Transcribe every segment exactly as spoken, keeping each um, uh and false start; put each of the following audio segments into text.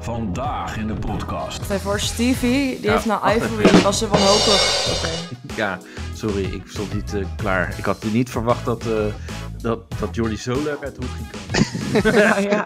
Vandaag in de podcast. Stel voor Stevie, die Ja. heeft naar Ivory, was ze wanhopig. Oké. Ja, sorry, ik stond niet uh, klaar. Ik had niet verwacht dat, uh, dat, dat Jordi zo leuk uit de hoek ging komen. Ja, ja.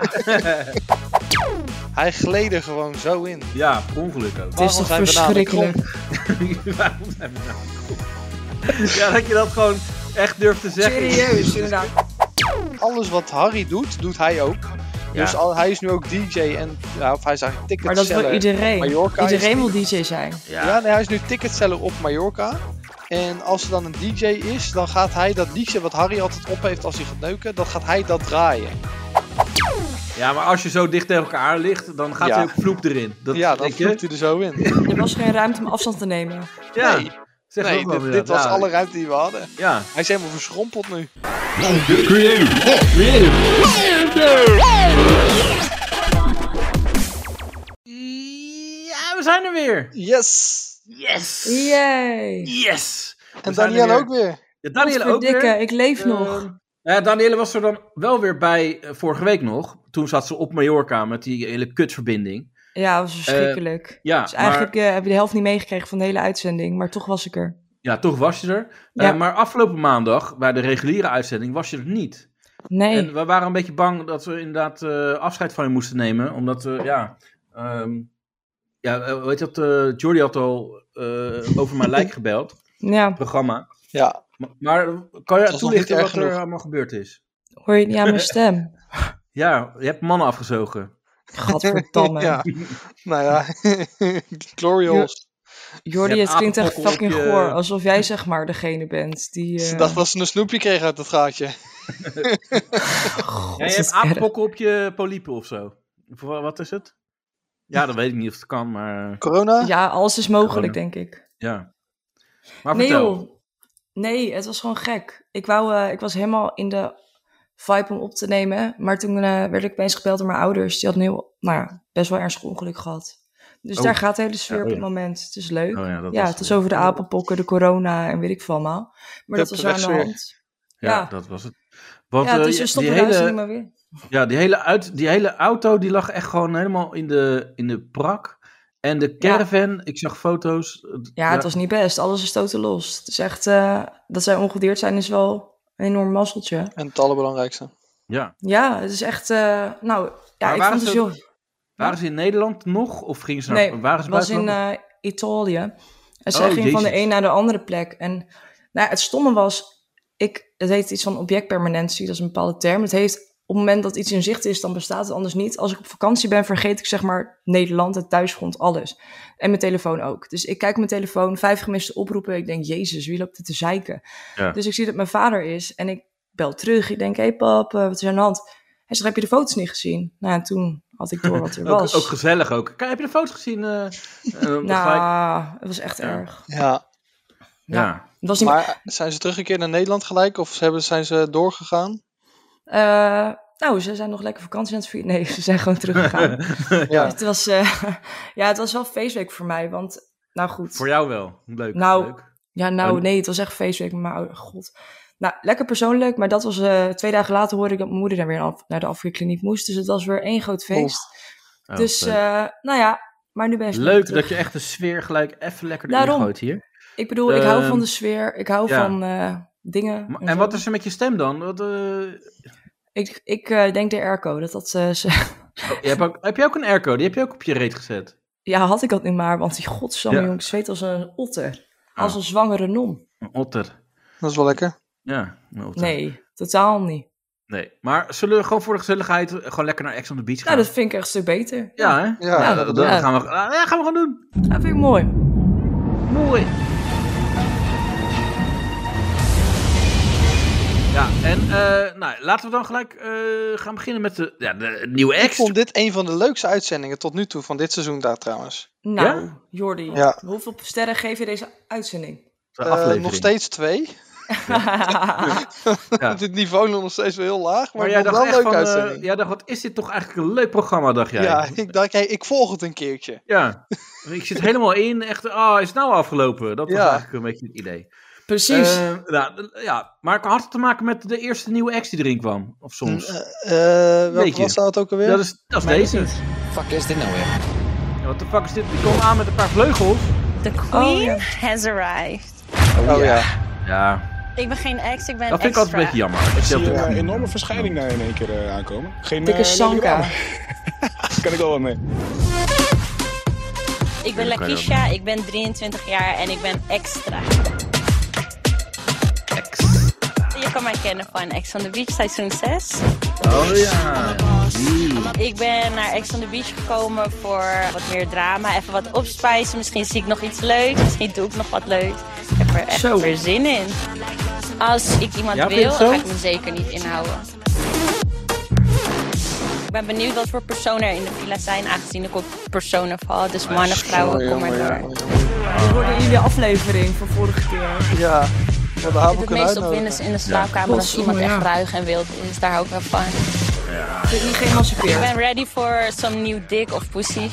Hij gleed er gewoon zo in. Ja, per ongeluk ook. Het is toch verschrikkelijk. Waarom zijn we nou krom? Ja, dat je dat gewoon echt durft te zeggen. Serieus, inderdaad. Alles wat Harry doet, doet hij ook. Ja. Dus al, hij is nu ook D J en ja, of hij is eigenlijk Maar dat ticketseller. wil iedereen. Mallorca is Iedereen nu- wil D J zijn. Ja. Ja, nee, hij is nu ticketseller op Mallorca. En als er dan een D J is, dan gaat hij dat liedje wat Harry altijd op heeft als hij gaat neuken, dan gaat hij dat draaien. ja, maar als je zo dicht tegen elkaar ligt, dan gaat Ja. hij ook vloep erin. Dat, ja, dan weet je? vloept hij er zo in. Er was geen ruimte om afstand te nemen. Ja, Nee, zeg nee ook wel dit, weer dit dat. was Ja. alle ruimte die we hadden. Ja. Hij is helemaal verschrompeld nu. Ja, we zijn er weer. Yes! Yes. Yay. Yes. We En zijn er Danielle weer. ook weer. Ja, Danielle ook Dikke, weer. ik leef Uh, nog. Ja, Danielle was er dan wel weer bij uh, vorige week nog. Toen zat ze op Mallorca met die hele kutverbinding. Ja, dat was verschrikkelijk. Ja, Dus eigenlijk maar, eh, heb je de helft niet meegekregen van de hele uitzending. Maar toch was ik er. ja, toch was je er. Uh, Ja. Maar afgelopen maandag, bij de reguliere uitzending, was je er niet. Nee. En we waren een beetje bang dat we inderdaad uh, afscheid van je moesten nemen. Omdat, uh, ja... Um, ja, uh, weet je dat? Uh, Jordi had al uh, over mijn lijk gebeld. Ja, Het programma. Ja, Maar, maar kan je was nog toelichten niet wat erg er genoeg. allemaal gebeurd is? hoor je niet aan mijn stem? Ja, je hebt mannen afgezogen. Gadverdamme. ja. Nou ja, glory holes. Jordi, Je hebt het klinkt echt apenpokkel fucking op je- goor. Alsof jij zeg maar degene bent die... Ze eh, dacht dat ze een snoepje kreeg uit het gaatje. God, Ja, je dat hebt is erg. apenpokken op je polypen of zo. Of wa- wat is het? Ja, dat weet ik niet of het kan, maar... Corona? Ja, alles is mogelijk, Gewoon- denk ik. Ja. Maar Nee vertel. joh. Nee, het was gewoon gek. Ik, wou, eh, ik was helemaal in de vibe om op te nemen. Maar toen eh, werd ik opeens gebeld door mijn ouders. Die hadden een heel, nou ja, best wel ernstig ongeluk gehad. Dus Oh. daar gaat de hele sfeer Ja, op oh het ja. moment. Het is leuk. Oh ja, dat ja, was het is het. over de apenpokken, de corona en weet ik veel allemaal. Maar dat was er aan de Pepperweg hand. Ja, Ja, dat was het. Want, ja eh, dus we die stoppen de hele, uitzending maar weer. ja, die hele, uit, die hele auto die lag echt gewoon helemaal in de, in de prak. En de caravan, ik zag foto's. Ja, het was niet best. Alles is totaal los. Het is echt, eh, dat zij ongedeerd zijn is wel een enorm mazzeltje. En het allerbelangrijkste. Ja. Ja, het is echt, eh, nou, ja, Maar ik waren vond het ze- heel... Waren ze in Nederland nog? Of gingen ze naar... Nee, waren het ze was in buitenland? eh, Italië. En zij Oh, ging van de Jezus. een naar de andere plek. En nou, ja, het stomme was, ik, het heet iets van objectpermanentie, dat is een bepaalde term. Het heeft, op het moment dat iets in zicht is, dan bestaat het anders niet. Als ik op vakantie ben, vergeet ik zeg maar Nederland, het thuisgrond, alles. En mijn telefoon ook. Dus ik kijk op mijn telefoon, vijf gemiste oproepen. Ik denk, jezus, wie loopt er te zeiken? Ja. Dus ik zie dat mijn vader is en ik bel terug. Ik denk, hé hey pap, eh, wat is er aan de hand? Hij zegt, heb je de foto's niet gezien? Nou, en toen had ik door wat er Ook, was. ook gezellig ook. Kijk, heb je de foto's gezien? eh, eh, gelijk? Nou, het was echt Ja. erg. Ja. Ja. Het was niet Maar zijn ze teruggekeerd naar Nederland gelijk? Of hebben, zijn ze doorgegaan? Eh, nou, ze zijn nog lekker vakantie aan het vieren. Nee, ze zijn gewoon teruggegaan. Ja. Het was, eh, ja, het was wel feestweek voor mij, want, nou goed. Voor jou wel. Leuk. Nou, leuk. Ja, nou, Oh. nee, het was echt feestweek met mijn ouder. God. Nou, lekker persoonlijk, maar dat was eh, twee dagen later hoorde ik dat mijn moeder dan weer af- naar de afweerkliniek moest. Dus het was weer één groot feest. Oh, dus, leuk. eh, nou ja, maar nu ben je Leuk terug. dat je echt de sfeer gelijk even lekker erin Daarom. gooit hier. Ik bedoel, ik hou Ehm, van de sfeer, ik hou ja. van eh, dingen. Maar- en en zo. wat is er met je stem dan? Wat, eh, Ik, ik eh, denk de airco, dat dat... eh, ze... je hebt, ook, heb je ook een airco? Die heb je ook op je reet gezet. Ja, had ik dat niet maar, want die godsamme Ja. jongen, ik zweet als een otter. Als Ah. een zwangere non. Een otter. Dat is wel lekker. Ja, een otter. Nee, totaal niet. Nee. Maar zullen we gewoon voor de gezelligheid gewoon lekker naar Ex on the Beach gaan? Nou, dat vind ik echt een stuk beter. Ja, hè? Ja, Ja, dat- dat, dat ja. gaan we, ah, ja, gaan we gewoon doen. Dat vind ik mooi. Mooi. Ja, en eh, nou, laten we dan gelijk eh, gaan beginnen met de, ja, de nieuwe Ik ex. vond dit een van de leukste uitzendingen tot nu toe van dit seizoen daar trouwens. Nou, Ja? Jordi, Ja. hoeveel sterren geef je deze uitzending? De Eh, aflevering. nog steeds twee. Ja. Dit niveau nog steeds wel heel laag, maar, Maar ik jij vond dacht het wel echt een van, leuke eh, uitzending. jij dacht, wat is dit toch eigenlijk een leuk programma, dacht jij? Ja, ik dacht, hey, ik volg het een keertje. Ja. Ik zit helemaal in, echt, ah, is het nou afgelopen? Dat was Ja. eigenlijk een beetje het idee. Precies. Uh, ja, ja, maar het had te maken met de eerste nieuwe ex die erin kwam. Of soms. Uh, uh, welke was dat ook alweer? Dat is, dat is deze. Fuck is dit nou weer? Ja, wat de fuck is dit? Die komt aan met een paar vleugels. The queen Oh, ja. has arrived. Oh, oh ja. Ja. Ik ben geen ex, ik ben Dat vind ik altijd een beetje jammer. Ik zie een uh, enorme verschijning daar in één keer uh, aankomen. Geen Dikke uh, Sanka. Daar kan ik wel wat mee. Ik ben Lakisha, ik ben drieëntwintig jaar en ik ben extra. Ex. Je kan mij kennen van Ex on the Beach seizoen zes. Oh ja. Die. Ik ben naar Ex on the Beach gekomen voor wat meer drama, even wat opspijzen. Misschien zie ik nog iets leuks, misschien doe ik nog wat leuks. Ik heb er echt Zo. weer zin in. Als ik iemand Ja, vind je wil, het zo? dan ga ik me zeker niet inhouden. Ik ben benieuwd wat voor personen er in de villa zijn, aangezien ik op personen val. Dus mannen, vrouwen, kom maar door. Dit hoorde jullie aflevering van vorige keer. Ja. Ja, daar hou ik Het een meest uitnodigen. opwindend in de slaapkamer als Godverdomme, iemand echt ja. ruig en wild is. Daar hou ik wel van. Vind ik niet Ik geëmancipeerd. ben ready for some new dick of pussy.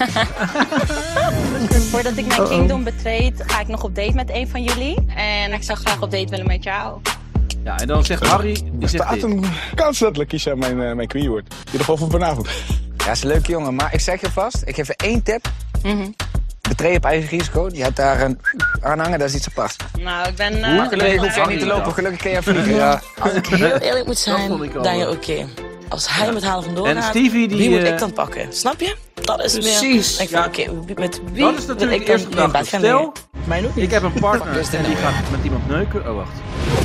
Voordat ik mijn Uh-oh. kingdom betreed, ga ik nog op date met een van jullie. En ik zou graag op date willen met jou. Ja, en dan zegt Harry, die Er zegt staat dit. een kans dat Lakisha mijn, uh, mijn queen wordt. In ieder geval voor vanavond. Ja, is een leuke jongen, maar ik zeg je vast, ik geef je één tip. Mhm. Betree op eigen risico. Je hebt daar een aanhanger, dat is iets apart. Nou, ik ben... Hoe? Uh, Gelukkig hoef je Harry niet te dan? lopen, gelukkig kun je vliegen. Ja. Als ik heel eerlijk moet Dat zijn, vond ik al, dan ja, eh. oké. Als hij met haar vandoor En gaat, Stevie die... wie moet eh, ik dan pakken? Snap je? Dat is Precies. meer... Ik Ja. van, oké, wie- met wie Dat is wil natuurlijk ik de eerste dan in bed gedachte. gaan Stel, liggen? Mijn ook niet. ik heb een partner Fuck is dit en die nou gaat met iemand neuken. Oh, wacht.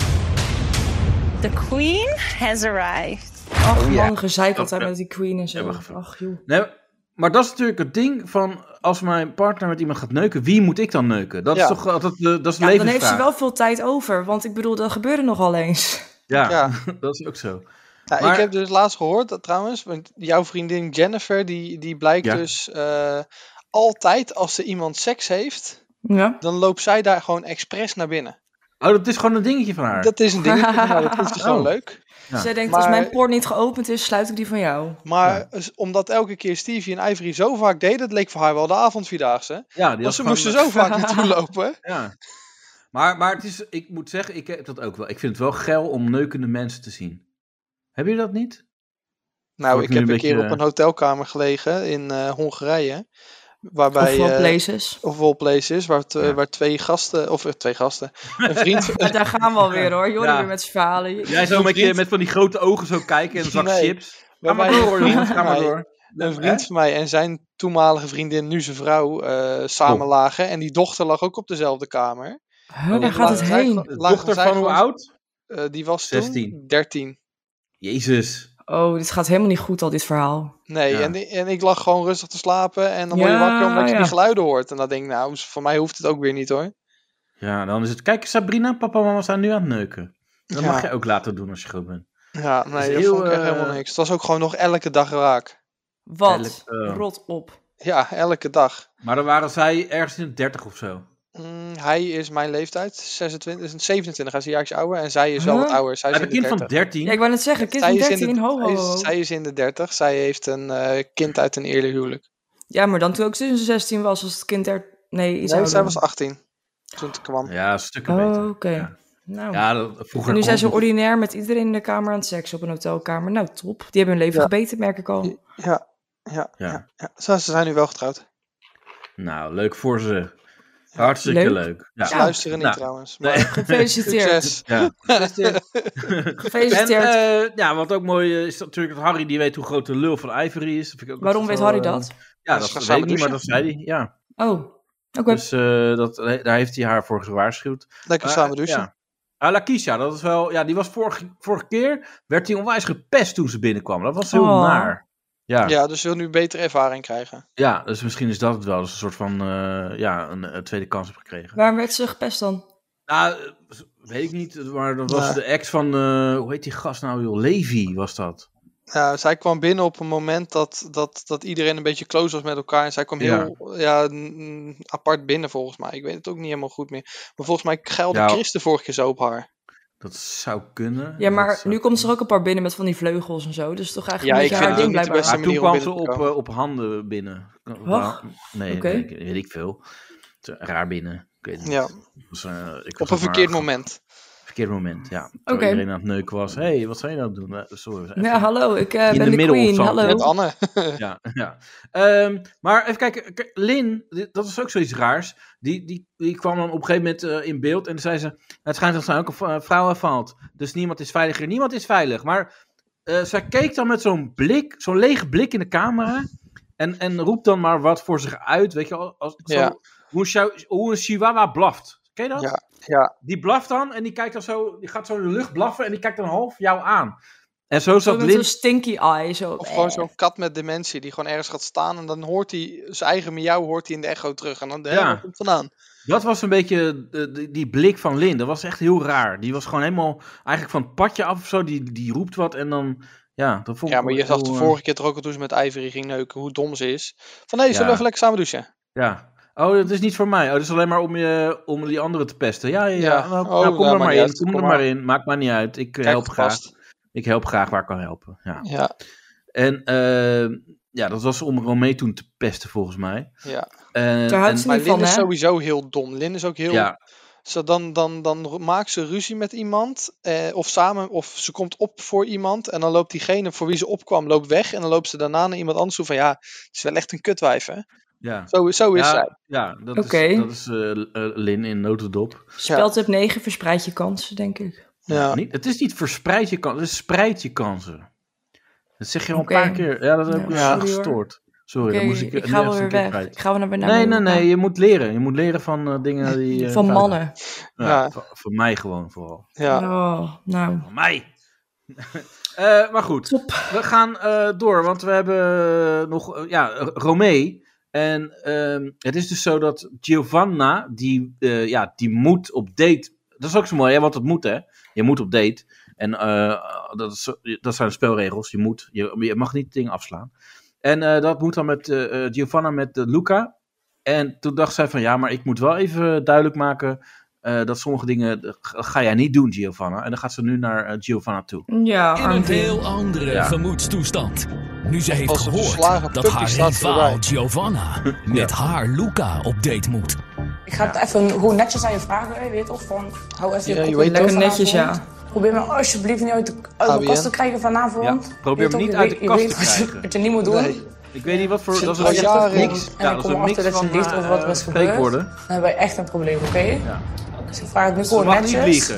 The queen has arrived. Ach Oh, ja. man, gezeik altijd Oh, met die queen en Ja, zo. wacht even. Ach joh. Nee, maar dat is natuurlijk het ding van... Als mijn partner met iemand gaat neuken, wie moet ik dan neuken? Dat Ja. is toch altijd de, dat is de Ja, dan heeft levensvraag. ze wel veel tijd over. Want ik bedoel, dat gebeurde nogal eens. Ja, Ja. dat is ook zo. Ja, Maar- ik heb dus laatst gehoord, dat, trouwens, want jouw vriendin Jennifer, die, die blijkt Ja. dus uh, altijd als er iemand seks heeft, Ja. dan loopt zij daar gewoon expres naar binnen. Oh, dat is gewoon een dingetje van haar. Dat is een dingetje, maar dat vindt ze gewoon Oh. leuk. Ja. Zij denkt, Maar- als mijn poort niet geopend is, sluit ik die van jou. Maar Ja. s- omdat elke keer Stevie en Ivory zo vaak deden, dat leek voor haar wel de avondvierdaagse. Ja, die Want was ze gewoon- moesten zo vaak naartoe lopen. Ja. Maar, maar het is, ik moet zeggen, ik heb dat ook wel. Ik vind het wel geil om neukende mensen te zien. Heb je dat niet? Nou, Wordt ik nu heb een een keer beetje- op een hotelkamer gelegen in eh, Hongarije. Waarbij, Of wel eh, places. of all places, waar, t- Ja. waar twee gasten, of eh, twee gasten, een vriend, Ja, daar gaan we alweer hoor. Jordi Ja. weer met zijn verhalen. Jij zo met, je, met van die grote ogen zo kijken en een zak Nee. chips. Ga maar Waarbij door, een jongens. vriend Ga maar van mij- door. een vriend van mij en zijn toenmalige vriendin, nu zijn vrouw, eh, samen lagen. En die dochter lag ook op dezelfde kamer. Huh, waar gaat het Lagen zij heen? gewoon- De lagen dochter zij van hoe gewoon- oud? eh, die was zestien. toen dertien. Jezus. Oh, dit gaat helemaal niet goed al, dit verhaal. Nee, Ja. en, die- en ik lag gewoon rustig te slapen. En dan word je Ja, wakker omdat je ja. die geluiden hoort. En dan denk ik, nou, voor mij hoeft het ook weer niet hoor. Ja, dan is het... Kijk, Sabrina, papa en mama zijn nu aan het neuken. Dat Ja. mag je ook later doen als je groot bent. Ja, is nee, dat heel, vond ik echt eh, helemaal niks. Het was ook gewoon nog elke dag raak. Wat? Elk, eh, Rot op. Ja, elke dag. Maar dan waren zij ergens in de dertig of zo. Mm, hij is mijn leeftijd, zesentwintig, is zevenentwintig, hij is een jaartje ouder. En zij is wel Huh? wat ouder, zij is Heb in een de kind van dertig. dertien. Ja, ik wou net zeggen, kind Zij van is in de- dertien, ho, ho, zij ho. is- Zij is in de dertig, zij heeft een eh, kind uit een eerder huwelijk. Ja, maar dan toen ik tussen zestien was, was het kind er... Nee, iets Nee, ouder. zij was achttien toen het kwam. Ja, stukken Oh, beter. oké. Ja. Nou. Ja, dat, vroeger En nu zijn kon ze het nog- ordinair met iedereen in de kamer aan het seks op een hotelkamer. Nou, top. Die hebben hun leven Ja. gebeten, merk ik al. Ja, ja, ja. Ja. ja. Zo, ze zijn nu wel getrouwd. Nou, leuk voor ze. Hartstikke Leuk. leuk. Ja. Ze luisteren niet Nou, trouwens. nee. Maar Gefeliciteerd. succes. Ja. Gefeliciteerd. En eh, ja, wat ook mooi is, is natuurlijk dat Harry die weet hoe groot de lul van Ivory is. Dat vind ik ook Waarom altijd weet wel, Harry eh, dat? Ja, Dat dat is gaan weet ik samen niet, maar dat douchen. zei hij. Ja. Oh, oké. Dus eh, dat, daar heeft hij haar voor gewaarschuwd. Lekker Maar, samen douchen. Ja. Ah, Lakisha, dat is wel... Ja, die was vorige, vorige keer... werd hij onwijs gepest toen ze binnenkwam. Dat was heel Oh. naar. Ja. Ja, dus ze wil nu betere ervaring krijgen. ja, dus misschien is dat het wel. Dat ze een soort van... eh, ja, een, een tweede kans heb gekregen. Waarom werd ze gepest dan? Nou, eh, weet ik niet. Maar dat was Nee. de ex van... eh, hoe heet die gast nou, joh? Levi was dat. Ja, zij kwam binnen op een moment dat, dat, dat iedereen een beetje close was met elkaar. En zij kwam heel ja. n- apart binnen volgens mij. Ik weet het ook niet helemaal goed meer. Maar volgens mij geilde Ja. Chris de vorige keer zo op haar. Dat zou kunnen. Ja, maar Dat zou nu komt ze er ook een paar binnen met van die vleugels en zo. Dus toch eigenlijk Ja, een ik beetje haar vind ding het ook niet de blijkbaar. beste Maar toen manier om kwam ze binnen te op, komen. eh, op handen binnen. Wacht. Nee, Oké. weet, ik, weet ik veel. te raar binnen. Ik weet het Ja. niet. Was, uh, ik Op was een verkeerd maar, moment. Verkeerd moment, ja. Terwijl Oké. iedereen aan het neuken was. Hé, hey, wat zijn je nou aan het doen? Uh, sorry. Even... Ja, hallo, ik uh, In ben de de middel of queen. zo. Hallo. Met Anne. ja, ja. Um, maar even kijken. K- Lin, dit- dat is ook zoiets raars. Die, die, die kwam dan op een gegeven moment uh, in beeld. En dan zei ze, het schijnt dat ze ook een vrouw valt. Dus niemand is veiliger. Niemand is veilig. Maar uh, zij keek dan met zo'n blik, zo'n lege blik in de camera. En, en roept dan maar wat voor zich uit. Weet je, als, als, zo, Ja. hoe, een, hoe een chihuahua blaft. Ken je dat? Ja, ja. Die blaft dan en die kijkt dan zo, die gaat zo in de lucht blaffen en die kijkt dan half jou aan. En zo Zo zat met Lin. zo'n stinky eye. Zo. Of gewoon zo'n kat met dementie die gewoon ergens gaat staan en dan hoort hij zijn eigen miauw hoort hij in de echo terug. En dan de Ja. helemaal komt vandaan. Dat was een beetje uh, die, die blik van Lin. Dat was echt heel raar. Die was gewoon helemaal eigenlijk van het padje af of zo. Die, die roept wat en dan. Ja, dat vond ik Ja, maar je heel, zag de uh, vorige keer toch ook al toen ze met Ivory ging neuken hoe dom ze is. Van hé, hey, zullen Ja. we even lekker samen douchen? Ja. Oh, dat is niet voor mij. Oh, dat is alleen maar om, je, om die anderen te pesten. Ja, ja, ja. Ja. Nou, Oh, nou, kom ja, er maakt maar niet in. uit. Kom Kom er maar maar. in. Maakt maar niet uit. Ik uh, Kijk help het graag. vast. Ik help graag waar ik kan helpen. Ja. Ja, En uh, ja, dat was om Romee toen te pesten volgens mij. ja. En, Daar houdt en- ze Maar niet Lin van, is hè? sowieso heel dom. Lin is ook heel... ja, Zo dan, dan, dan maakt ze ruzie met iemand. Eh, of samen, of ze komt op voor iemand. En dan loopt diegene voor wie ze opkwam, loopt weg. En dan loopt ze daarna naar iemand anders toe van ja, het is wel echt een kutwijf, hè? ja. Zo, zo is ja, zij. ja, dat Oké. is, dat is uh, uh, Lin in notendop. Speltip negen, verspreid je kansen, denk ik. Ja. Niet, het is niet verspreid je kansen, het is spreid je kansen. Dat zeg je al Oké. een paar keer. Ja, dat heb ik Ja, ja, sorry, hoor. gestoord. Sorry, Oké, dan moest ik, ik nu ga wel even weer een keer weg. kwijt. Ik ga wel naar Nee, beneden. nee, nee, je moet leren. Je moet leren van uh, dingen die... Uh, Van fout mannen. gaan. Ja, Ja. Van, van mij gewoon vooral. Ja. Oh, nou. Van mij! uh, maar goed, Top. we gaan uh, door, want we hebben nog, uh, ja, Romee. En uh, het is dus zo dat Giovanna, die, uh, ja, die moet op date. Dat is ook zo mooi, hè, want het moet, hè. Je moet op date. En uh, dat, is, dat zijn de spelregels. Je, moet, je, je mag niet dingen afslaan. En uh, dat moet dan met uh, Giovanna met uh, Luca. En toen dacht zij van, ja, maar ik moet wel even duidelijk maken... Uh, dat sommige dingen uh, ga jij niet doen, Giovanna. En dan gaat ze nu naar uh, Giovanna toe. Ja, In een armpje. heel andere Ja. gemoedstoestand. Nu ze heeft Als een gehoord verslagen dat puppy haar staat ze rivaal erbij. Giovanna met haar Luca op date moet. Ik ga het even gewoon netjes aan je vragen, je weet toch? Van, hou even Ja, je je kop weet in de Lekker lucht netjes, vanavond. ja. Probeer me alsjeblieft niet uit de, uit H B de N. kast te krijgen vanavond. Ja, probeer Je hem weet niet toch, uit je de weet- kast je te weet wat je- krijgen. Wat je niet moet doen. Nee. Ik weet niet wat voor... Zit Dat is al een jaren in. mix. En Ja, ik dat is kom een erachter mix dat je van liegt over wat er uh, is gebeurd. spreekwoorden. Dan hebben wij echt een probleem, oké? Ja. Dus ik vraag het nu Ze gewoon mag netjes. niet liegen.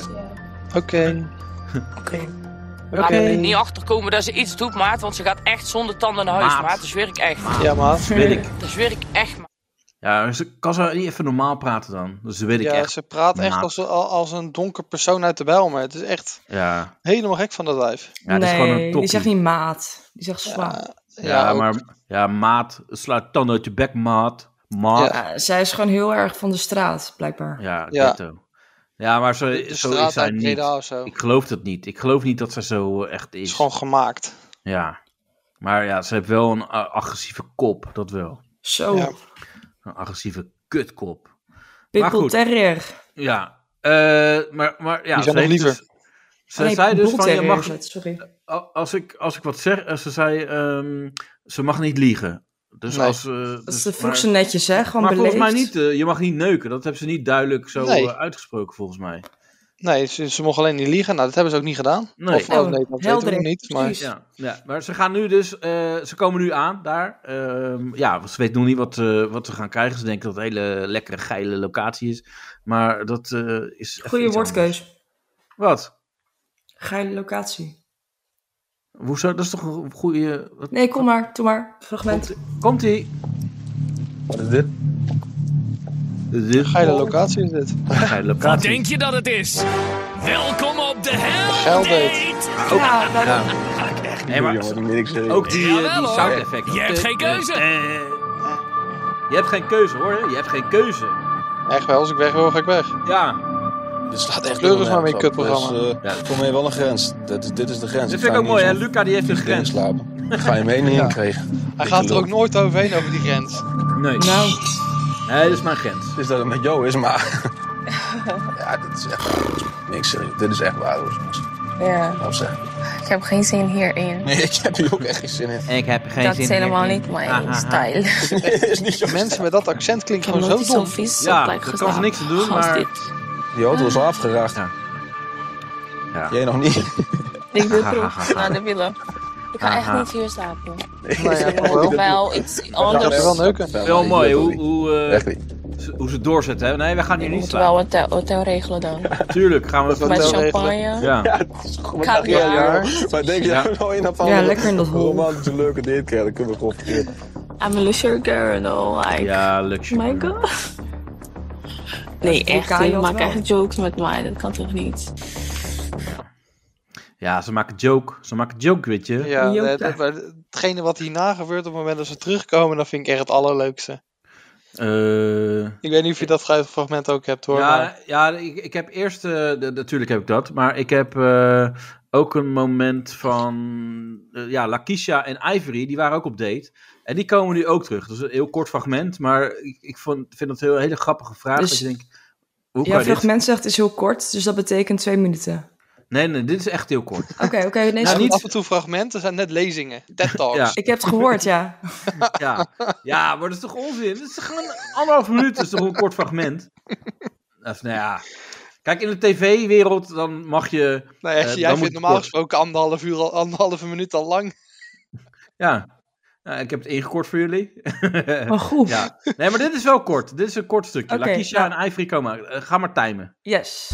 Oké. Oké. Oké. er niet achter komen dat ze iets doet, maat, want ze gaat echt zonder tanden naar huis, Maat. maat. Dat zweer ik echt. Ja, maat. Weet ik. Dat zweer ik echt, maat. Ja, ze, kan ze niet even normaal praten dan? Dus dat weet ik Ja, echt. ze praat echt Maat. als, als een donker persoon uit de Bijlmer. Het is echt Ja, helemaal gek van dat wijf. ja het is gewoon een nee, die tokkie. zegt niet maat. Die zegt zwaar. Ja, Ja, ook. maar ja, maat, sluit tanden uit je bek, maat. Maat. Ja, Ja, zij is gewoon heel erg van de straat, blijkbaar. Ja. ghetto. Ja, maar zo, de zo straat is zij uit niet. Breda of zo. Ik geloof dat niet. Ik geloof niet dat zij zo eh, echt Het is. is gewoon gemaakt. Ja. Maar ja, ze heeft wel een uh, agressieve kop, dat wel. Zo. Ja. Een agressieve kutkop. Maar Pitbull goed. Terrier. Ja, uh, maar, maar ja, Die zijn ze nog heeft liever. dus- Ze Nee, zei dus Bull van, je Terrier mag, is het, sorry. als ik, als ik wat zeg, eh, ze zei, um, ze mag niet liegen. Dus Nee. als, uh, Dat dus, is de maar, vroeg ze netjes, hè? Gewoon maar beleefd. volgens mij niet, uh, je mag niet neuken. Dat hebben ze niet duidelijk zo Nee. uh, uitgesproken, volgens mij. Nee, ze, ze mogen alleen niet liegen. Nou, dat hebben ze ook niet gedaan. Nee. Of oh, Oh, nee, dat weten we helder. nog niet. Maar Precies. Ja, ja, maar ze gaan nu dus, uh, ze komen nu aan daar. Uh, ja, ze weten nog niet wat, uh, wat we gaan krijgen. Ze denken dat het een hele lekkere, geile locatie is. Maar dat uh, is even Goeie iets woordkeus. anders. Wat? Geile locatie. Hoezo? Dat is toch een goede... Wat? Nee, kom maar. Doe maar. Fragment. Komt-ie. Wat is dit? Dit geile locatie is dit. geile Wat locatie. denk je dat het is? Welkom op de Hell Geldate. Date. Ja, daarom. Ja. Nee, maar jongen, dat meen ik serieus. ook die, uh, Jawel, die hoor. soundeffecten. Je hebt geen keuze. Eh, eh. Je hebt geen keuze, hoor. Je hebt geen keuze. Echt wel, als ik weg wil, ga ik weg. Ja. Dit slaat echt Kleur eens maar nergens mee, op. kutprogramma. Dus, uh, Ja. voor mij wel een grens. Dit is, dit is de grens. Dit vind ik ook mooi, hè. Luca die heeft een grens. Slapen. Ga je mee niet Ja. in krijgen. Hij gaat er ook nooit overheen over die grens. Nee. Nou, Nee, dat is mijn grens. Het is dat het met jou is, maar... ja, dit is echt waar. Nee, ik serieus. Dit is echt waar, hoor, jongens. Ja. Opzeggen. Ik heb geen zin hierin. Nee, ik heb hier ook echt geen zin in. Ik heb geen Dat zin is helemaal meer in. niet mijn Hahaha. stijl. is niet zo Mensen met dat accent klinken gewoon Omdat zo hij dom. zo vies Ja, op lijkt daar kan ze niks aan doen, geslapen. maar... Als Die auto is al afgeraakt. Ja. Ja. Jij nog niet. dit. Ik wil terug naar de villa. Ik ga echt Aha. niet hier slapen. Nou ja, Ik wel. moet wel iets Ja, anders. wel neuken. Wel mooi hoe, hoe, eh, Echt niet. ze- hoe ze doorzetten. Hè? Nee, we gaan hier Ik niet moet slaan. wel een hotel, hotel regelen dan. Tuurlijk gaan we Dat even... Met hotel champagne. Ja. Ja, het is gewoon Kaviaar. Maar denk je Ja. nou in van Ja, lekker in dat hol. romantische leuke date krijgen, dan kunnen we gewoon verkeerd. I'm a luxury girl. Like, Ja, luxe. my god. Nee, Ja, echt. vulkaan Je had maakt wel. echt jokes met mij. Dat kan toch niet? Ja, ze maken joke. Ze maken joke, weet je. Ja, Joke. dat- dat- maar hetgene wat hierna gebeurt op het moment dat ze terugkomen, dat vind ik echt het allerleukste. Eh, Ik weet niet of je dat fragment ook hebt hoor. ja, Maar... ja ik, ik heb eerst... eh, de- natuurlijk heb ik dat. Maar ik heb eh, ook een moment van... eh, ja, Lakeisha en Ivory, die waren ook op date. En die komen nu ook terug. Dus een heel kort fragment. Maar ik, ik vond, vind dat een heel, hele grappige vraag. Dus- dat je denkt... Hoe Ja, kan je dit... fragment zegt is heel kort, dus dat betekent twee minuten. Nee, nee, dit is echt heel kort. Oké, oké, nee, is Nou, goed. niet- Af en toe fragmenten zijn net lezingen. TED Talks. Ja. Ik heb het gehoord, ja. Ja. ja, maar dat is toch onzin? Dat is toch gewoon anderhalf minuut. Dat is toch een kort fragment? Dat is, nou ja... Kijk, in de tv-wereld dan mag je... Nee, eh, jij dan moet vindt het normaal kort. gesproken anderhalf uur al, anderhalve minuut al lang. Ja. Nou, ik heb het ingekort voor jullie. Maar goed. Ja. Nee, maar dit is wel kort. Dit is een kort stukje. Oké, Lakeisha nou. en Ivory komen. Uh, ga maar timen. Yes.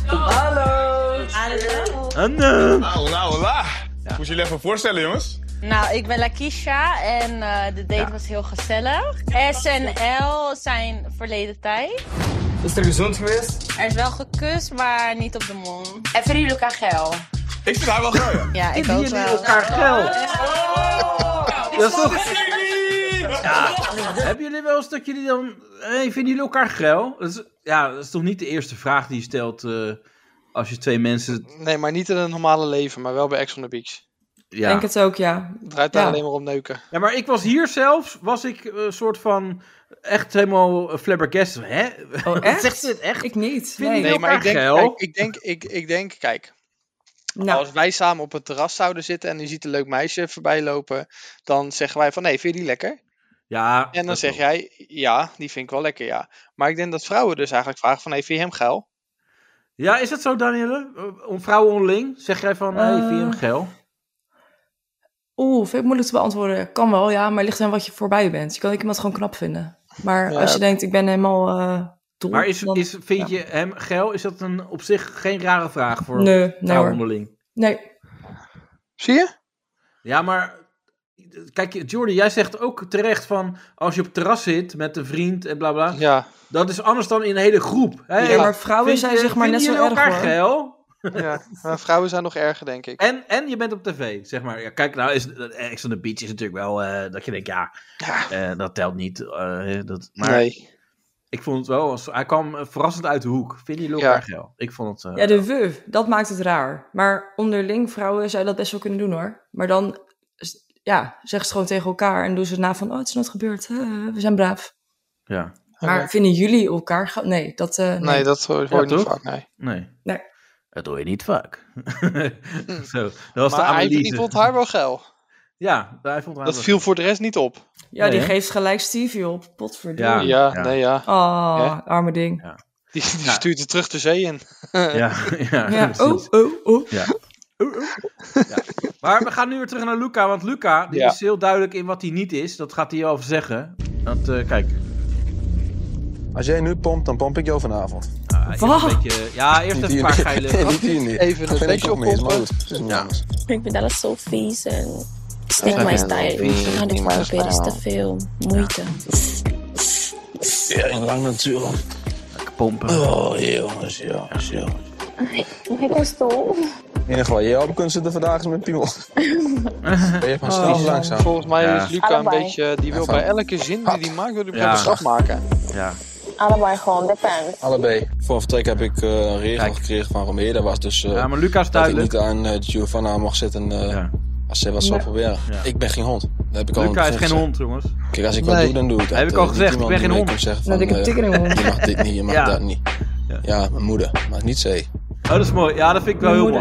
En, uh, Nou, nou, la. Moet je je even voorstellen, jongens. Nou, ik ben Lakeisha en eh, de date Ja. was heel gezellig. S en L zijn verleden tijd. Is er gezond geweest? Er is wel gekust, maar niet op de mond. En vinden jullie elkaar geil? Ik vind haar wel geil, ja. Ja, ik Vinden ook jullie wel. elkaar geil? Dat is toch... Ja. Hebben jullie wel eens dat jullie dan... Hey, vinden jullie elkaar geil? Dat is, ja, dat is toch niet de eerste vraag die je stelt... Uh, als je twee mensen... Nee, maar niet in het normale leven, maar wel bij Ex on the Beach. Ik Ja. denk het ook, ja. Het draait daar Ja. alleen maar om neuken. Ja, maar ik was hier zelfs, was ik een soort van echt helemaal flabbergasted. Hè? Oh, echt? Zegt ze het echt? Ik niet. Vind Nee. je Nee, maar ik denk, geil? kijk, ik denk, ik, ik denk, kijk, Nou, als wij samen op het terras zouden zitten en je ziet een leuk meisje voorbij lopen, dan zeggen wij van, nee, vind je die lekker? Ja. En dan dat zeg wel. jij, ja, die vind ik wel lekker, ja. Maar ik denk dat vrouwen dus eigenlijk vragen van, hey, vind je hem geil? Ja, is dat zo, Danielle? Uh, Om vrouwen onderling? Zeg jij van, hey, vind je hem Eh, geil? oeh, vind ik moeilijk te beantwoorden. Kan wel, ja, maar het ligt aan wat je voorbij bent. Je kan ook iemand gewoon knap vinden. Maar Ja. als je denkt, ik ben helemaal uh, dol, Maar is, dan- is, vind ja. je hem geil? Is dat een, op zich geen rare vraag voor Nee, nee vrouwen hoor. onderling? Nee. Zie je? Ja, maar... Kijk, Jordi, jij zegt ook terecht van... Als je op het terras zit met een vriend en bla bla... Ja. Dat is anders dan in een hele groep. Hè? Ja, maar vrouwen Vind zijn je- zeg maar net zo vinden erg, jullie elkaar hoor. geil? Ja, maar vrouwen zijn nog erger, denk ik. En, en je bent op tv, zeg maar. Ja, kijk, nou, is, Ex on the Beach is natuurlijk wel eh, dat je denkt, ja, eh, dat telt niet. eh, dat, maar Nee. ik vond het wel, als, hij kwam eh, verrassend uit de hoek. Vinden jullie Ja. elkaar geil? Ik vond het... eh, Ja, de we, dat maakt het raar. Maar onderling vrouwen zou je dat best wel kunnen doen, hoor. Maar dan, ja, zeggen ze het gewoon tegen elkaar en doen ze het na van, oh, het is nooit gebeurd. Uh, we zijn braaf. ja. Maar Oké. vinden jullie elkaar... ge- Nee, dat... uh, nee. Nee, dat hoor, hoor Ja, je niet toch? vaak, nee. Nee. Nee. Dat doe je niet vaak. Zo, dat was de Maar hij, analyse. die vond haar wel geil. Ja, hij vond haar Dat wel viel geil. voor de rest niet op. Ja, Nee, die hè? geeft gelijk Stevie op. Potverdorie. Ja. Ja, ja. nee, ja. Oh, Hè? arme ding. Ja. Die, die Ja. stuurt het terug de zee in. Ja, ja, Ja, precies. oh, oh, oh. Ja. Oeh, oeh. Ja. Maar we gaan nu weer terug naar Luca, want Luca die Ja. is heel duidelijk in wat hij niet is. Dat gaat hij over zeggen. Want uh, kijk, Als jij nu pompt, dan pomp ik jou vanavond. uh, eerst Wat? een beetje, ja, eerst even een paar geile Nee, niet grapjes. hier niet. Even Dat een vind ik beetje ook mis, maar oppompen. goed. Het is niet Ja. anders. Ik vind dat zo vies en het is niet Ja, mijn ja, stijl. vies, Ik ga dit niet mijn proberen, is te stijl. veel moeite. Ja, lang natuurlijk. Lekker pompen. Oh, jongens, jongens, jongens. Ik ben stom. In ieder geval, jij op kunt zitten vandaag is met piemel. Ben je van snel Oh. langzaam. Volgens mij Ja. is Luca een Allebei. beetje... Die wil Ja, van- bij elke zin die hij maakt, wil hij Ja. ja. straf maken. Ja. Allebei gewoon, depends. Allebei. Voor vertrek heb ik uh, een regel Kijk. gekregen van Romee. Dat was dus uh, ja, maar Luca is dat ik duidelijk. niet aan uh, Giovanna mocht zitten uh, Ja. als zij wat zou Nee. proberen. Ja. Ik ben geen hond. Dat heb ik al in Luca het is begin geen gezegd. hond, jongens. Kijk, als ik wat Nee. doe, dan doe ik dat. Heb ik al Uh, gezegd, niet ik ben iemand geen die hond. mij kan zeggen Dat van, ik een uh, tik in een hond. je mag dit niet, je mag Ja. dat niet. Ja. Ja. mijn moeder, maar niet zij. Oh, dat is mooi. Ja, dat vind ik wel Mijn heel moeder. mooi.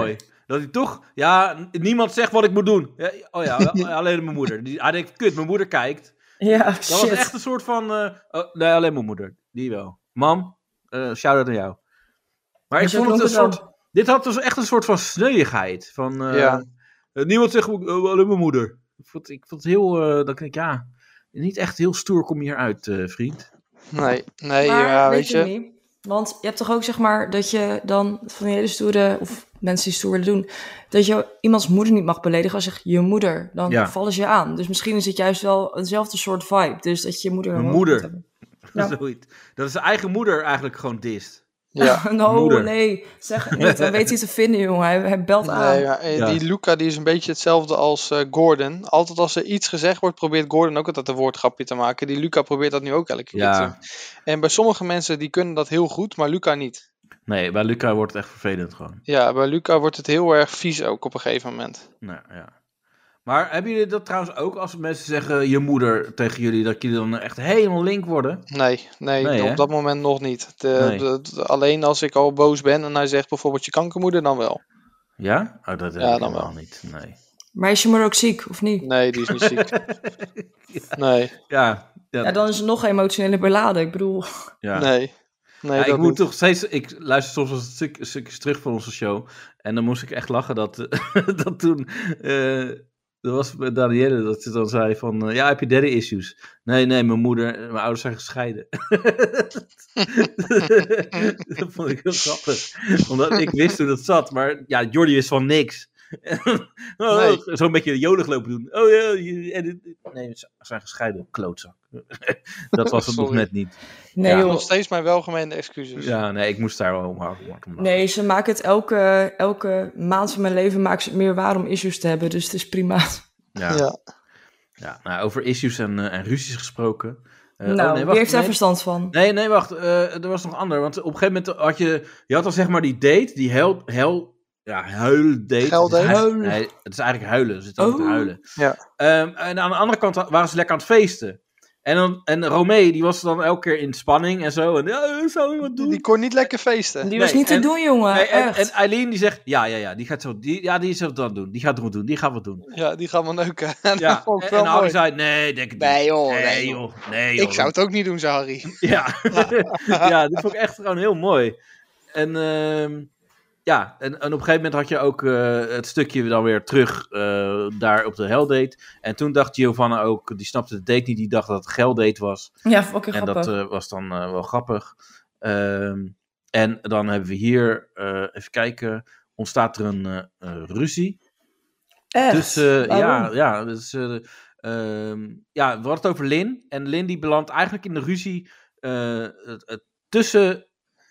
Dat hij toch, ja, n- niemand zegt wat ik moet doen. Ja, oh ja, wel, alleen mijn moeder. Die, hij denkt, kut, mijn moeder kijkt. Ja, Dat shit. was echt een soort van, uh, oh, nee, alleen mijn moeder. Die wel. Mam, uh, shout-out aan jou. Maar ik zo vond het een klonk het soort, dit had dus echt een soort van sneuigheid. Van, uh, Ja. uh, niemand zegt, uh, alleen mijn moeder. Ik vond, ik vond het heel, uh, dat ik denk, ja, niet echt heel stoer kom je hieruit, uh, vriend. Nee, nee, Maar ja, weet weet je je. niet? Want je hebt toch ook zeg maar dat je dan van die hele stoere, of mensen die stoer willen doen, dat je iemands moeder niet mag beledigen als je zegt je moeder. Dan Ja. vallen ze je aan. Dus misschien is het juist wel eenzelfde soort vibe. Dus dat je je moeder... Mijn gewoon moeder. moet hebben. Ja. Zoiets. Dat is zijn eigen moeder eigenlijk gewoon dist. Ja. no, Moeder. nee. Zeg het niet. Dan weet hij te vinden, jongen. Hij, hij belt aan. Nee, ja, eh, Ja. die Luca die is een beetje hetzelfde als eh, Gordon. Altijd als er iets gezegd wordt, probeert Gordon ook altijd een woordgrapje te maken. Die Luca probeert dat nu ook elke keer Ja. te doen. En bij sommige mensen die kunnen dat heel goed, maar Luca niet. Nee, bij Luca wordt het echt vervelend gewoon. Ja, bij Luca wordt het heel erg vies ook op een gegeven moment. Nou, ja. Maar hebben jullie dat trouwens ook als mensen zeggen je moeder tegen jullie, dat jullie dan echt helemaal link worden? Nee, nee, Nee, op hè? dat moment nog niet. De, Nee. de- de- alleen als ik al boos ben en hij zegt bijvoorbeeld je kankermoeder, dan wel. Ja? Oh, dat heb Ja, ik dan helemaal wel. niet. Nee. Maar is je moeder ook ziek, of niet? Nee, die is niet ziek. Nee, Ja, ja, Ja, dan is het nog emotionele beladen. Ik bedoel... ja. nee. Nee, Ja, dat ik moet niet. toch steeds, ik luister soms wel eens stuk, stukjes terug van onze show. En dan moest ik echt lachen dat, dat toen, eh dat was bij Danielle, dat ze dan zei van, eh, ja, heb je daddy issues? Nee, nee, mijn moeder, mijn ouders zijn gescheiden. Dat vond ik heel grappig. Omdat ik wist hoe dat zat, maar ja, Jordi wist van niks. oh, Nee. Zo'n beetje jolig lopen doen. Oh ja, je- en dit- nee, ze zijn gescheiden, klootzak. Dat was het nog Sorry. net niet. Nee, Ja. joh. Nog steeds mijn welgemeende excuses. Ja, nee, ik moest daar wel om hard om lachen. Nee, ze maken het elke, elke maand van mijn leven maken ze het meer waar om issues te hebben. Dus het is prima. Ja. Ja. Ja, nou, over issues en, uh, en ruzies gesproken. Uh, nou, oh, nee, wie wacht, heeft daar nee. verstand van? Nee, nee, wacht. Uh, er was nog ander. Want op een gegeven moment had je... Je had dan zeg maar die date, die hel... hel ja, huildate. Geldate? Het is eigenlijk- Nee, het is eigenlijk huilen. Ze zitten Oh. ook te huilen. Ja. Um, en aan de andere kant waren ze lekker aan het feesten. En, dan, en Romee, die was dan elke keer in spanning en zo. En ja, zou je wat doen? Die kon niet lekker feesten. Die was Nee, niet te en- doen, jongen. Nee, en, Echt. en Eileen die zegt, ja, ja, ja, die gaat zo, die, ja, die zal dat doen. Die gaat het doen, die gaat wat doen. Ja, die gaan we neuken. En Ja, dat vond ik en, wel en Harry mooi. zei, nee, denk ik niet. Nee joh, nee, nee, joh. Nee, joh. Ik zou het ook niet doen, zei Harry. Ja, ja, dit vond ik echt gewoon heel mooi. En ehm, ja, en, en op een gegeven moment had je ook eh, het stukje dan weer terug eh, daar op de Helldate. En toen dacht Giovanna ook, die snapte de date niet, die dacht dat het Gelddate was. Ja, fucking En grappig. dat eh, was dan eh, wel grappig. Ehm, en dan hebben we hier, eh, even kijken, ontstaat er een eh, eh, ruzie. Echt? Dus eh, ja, Waarom? ja, dus, eh, ehm, ja, we hadden het over Lin. En Lin die belandt eigenlijk in de ruzie eh, het- het tussen,